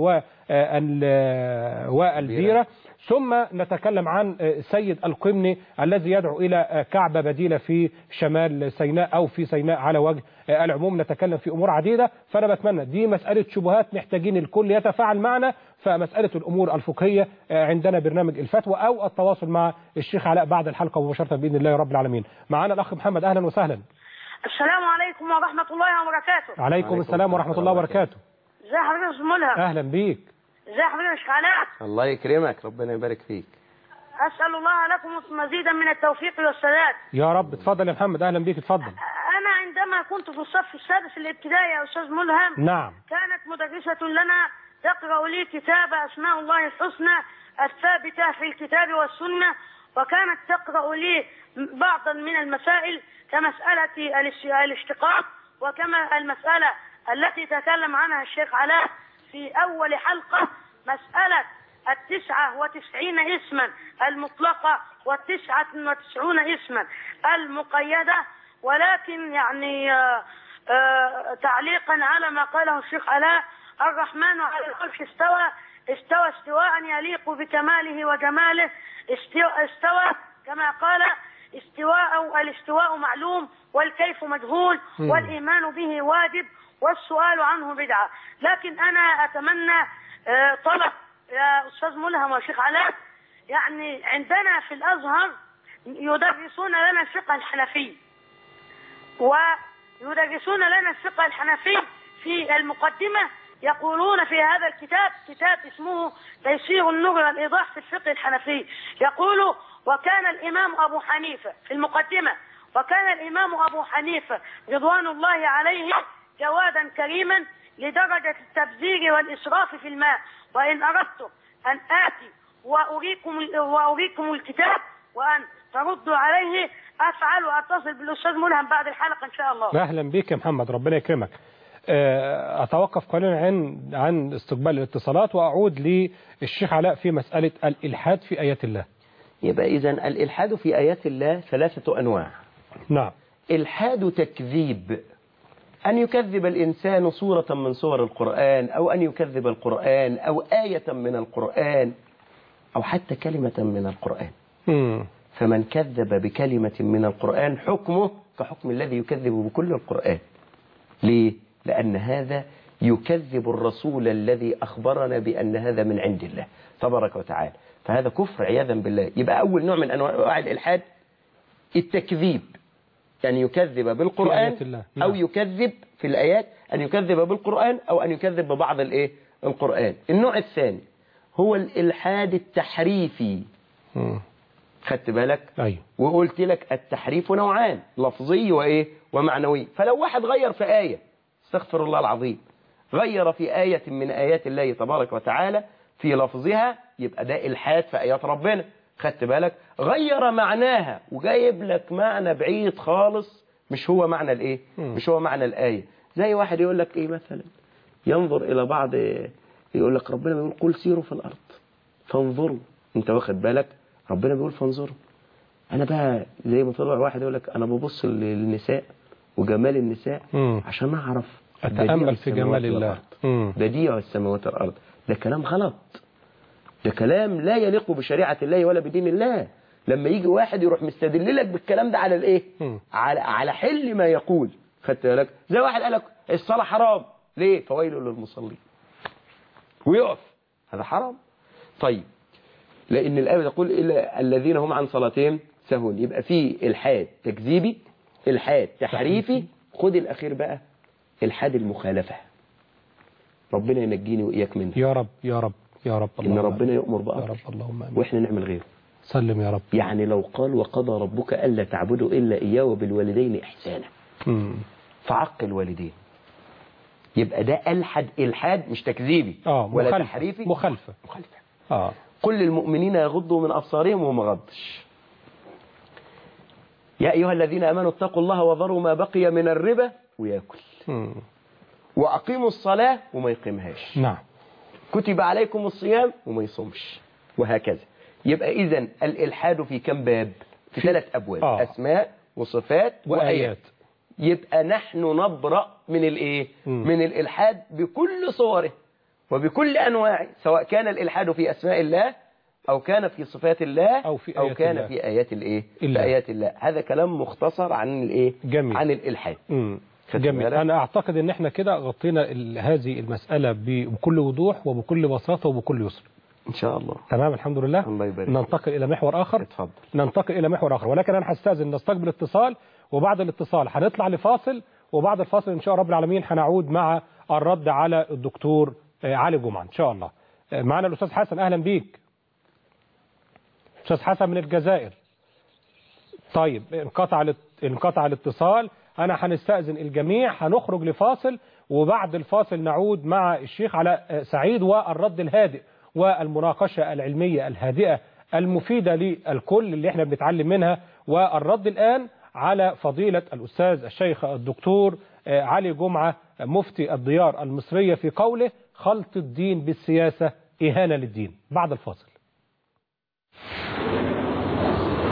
والبيرة، ثم نتكلم عن سيد القمني الذي يدعو إلى كعبة بديلة في شمال سيناء أو في سيناء على وجه العموم. نتكلم في أمور عديدة، فأنا بتمنى دي مسألة شبهات محتاجين الكل يتفاعل معنا، فمسألة الأمور الفقهية عندنا برنامج الفتوى أو التواصل مع الشيخ علاء بعد الحلقة مباشرة بإذن الله رب العالمين. معنا الأخ محمد. أهلا وسهلا. السلام عليكم ورحمة الله وبركاته. عليكم السلام ورحمة الله وبركاته. ازي حضرتك يا ملهم؟ أهلا بيك. ازي حضرتك يا شيخ علاء؟ الله يكرمك ربنا يبارك فيك. أسأل الله لكم مزيدا من التوفيق والسداد يا رب. اتفضل يا محمد. أهلا بيك. اتفضل. أنا عندما كنت في الصف السادس الابتدائي يا أستاذ ملهم، نعم، كانت مدرسة لنا تقرأ لي كتاب أسماء الله الحسنى الثابتة في الكتاب والسنة، وكانت تقرأ لي بعضا من المسائل كمسألة الاشتقاق وكما المسألة التي تكلم عنها الشيخ علاء في أول حلقة، مسألة التسعة وتسعين اسما المطلقة والتسعة وتسعون اسما المقيدة. ولكن يعني آآ آآ تعليقا على ما قاله الشيخ علاء، الرحمن على العرش استوى استوى استواء يليق بكماله وجماله، استوى كما قال استواء الاستواء معلوم والكيف مجهول والإيمان به واجب والسؤال عنه بدعة. لكن أنا أتمنى طلب يا أستاذ ملهم وشيخ علاء، يعني عندنا في الأزهر يدرسون لنا الفقه الحنفي ويدرسون لنا الفقه الحنفي في المقدمة يقولون في هذا الكتاب، كتاب اسمه تيسير النور والإيضاح في الفقه الحنفي، يقول وكان الإمام أبو حنيفة في المقدمة، وكان الإمام أبو حنيفة رضوان الله عليه جوادا كريما لدرجة التبذير والإسراف في الماء، وإن أردت أن آتي وأريكم, وأريكم الكتاب وأن تردوا عليه أفعل وأتصل بالأستاذ ملهم بعد الحلقة إن شاء الله. أهلا بك يا محمد ربنا يكرمك. أتوقف قليلا عن عن استقبال الاتصالات وأعود للشيخ علاء في مسألة الإلحاد في آيات الله. يبقى إذن الإلحاد في آيات الله ثلاثة أنواع. نعم. إلحاد تكذيب، أن يكذب الإنسان صورة من صور القرآن، أو أن يكذب القرآن أو آية من القرآن أو حتى كلمة من القرآن. م. فمن كذب بكلمة من القرآن حكمه كحكم الذي يكذب بكل القرآن. ليه؟ لأن هذا يكذب الرسول الذي أخبرنا بأن هذا من عند الله تبارك وتعالى، فهذا كفر عياذا بالله. يبقى أول نوع من أنواع الإلحاد التكذيب، يعني يكذب بالقرآن نعم. أو يكذب في الآيات، أن يكذب بالقرآن أو أن يكذب ببعض الإيه القرآن. النوع الثاني هو الإلحاد التحريفي. م. خدت بالك؟ أيوه. وقلت لك التحريف نوعان، لفظي وإيه ومعنوي. فلو واحد غير في آية، استغفر الله العظيم، غير في آية من آيات الله تبارك وتعالى في لفظها، يبقى ده إلحاد في آيات ربنا. خدت بالك؟ غير معناها وجايب لك معنى بعيد خالص، مش هو معنى الإيه؟ مش هو معنى الآية. زي واحد يقول لك إيه مثلا، ينظر إلى بعض، يقول لك ربنا بيقول قل سيروا في الأرض فانظروا. أنت واخد بالك؟ ربنا بيقول فانظروا. أنا بقى زي ما طلع واحد يقول لك أنا ببص للنساء وجمال النساء مم. عشان أعرف أتأمل في جمال الله. بديع السماوات والأرض. ده كلام غلط، ده كلام لا يليق بشريعة الله ولا بدين الله. لما يجي واحد يروح مستدل لك بالكلام ده على الايه؟ على على حل ما يقول. خدت بالك؟ زي واحد قال لك الصلاة حرام، ليه؟ فويل للمصلين، ويقف، هذا حرام. طيب، لأن الآية تقول إلا الذين هم عن صلاتهم سهون، يبقى في إلحاد تكذيبي، إلحاد تحريفي. خد الأخير بقى، إلحاد المخالفة. ربنا ينجيني وإياك منه يا رب يا رب يا رب. إن ربنا يؤمر بأمر يا رب اللهم آمين، وإحنا نعمل غيره. سلم يا رب. يعني لو قال وقضى ربك ألا تعبدوا إلا إياه وبالوالدين إحسانا، فعق الوالدين، يبقى ده ألحد إلحاد، مش تكذيبي آه ولا مخالفة. تحريفي، مخالفة مخالفة. آه. قل للمؤمنين يغضوا من أبصارهم وما غضش. يا أيها الذين آمنوا اتقوا الله وذروا ما بقي من الربا ويأكل، وأقيموا الصلاة وما يقيمهاش. نعم. كتب عليكم الصيام وما يصومش، وهكذا. يبقى إذن الإلحاد في كم باب؟ في ثلاث أبواب. آه. أسماء وصفات وآيات. يبقى نحن نبرأ من الإيه؟ من الإلحاد بكل صوره وبكل أنواعه، سواء كان الإلحاد في أسماء الله أو كان في صفات الله أو, في أو كان الله. في آيات الإيه؟ في آيات الله. هذا كلام مختصر عن الإيه؟ جميل. عن الإلحاد. جميل. أنا أعتقد أن احنا كده غطينا هذه المسألة بكل وضوح وبكل بساطة وبكل يسر إن شاء الله. تمام، الحمد لله. الله يبارك. ننتقل إلى محور آخر. اتفضل. ننتقل إلى محور آخر، ولكن أنا هستأذن نستقبل اتصال، وبعد الاتصال هنطلع لفاصل، وبعد الفاصل إن شاء رب العالمين هنعود مع الرد على الدكتور علي جمعة إن شاء الله. معنا الأستاذ حسن، أهلا بيك. أستاذ حسن من الجزائر. طيب، انقطع انقطع الاتصال. أنا هنستأذن الجميع، هنخرج لفاصل، وبعد الفاصل نعود مع الشيخ علاء سعيد والرد الهادئ والمناقشة العلمية الهادئة المفيدة للكل اللي احنا بنتعلم منها. والرد الآن على فضيلة الأستاذ الشيخ الدكتور علي جمعة مفتي الديار المصرية في قوله خلط الدين بالسياسة إهانة للدين. بعد الفاصل.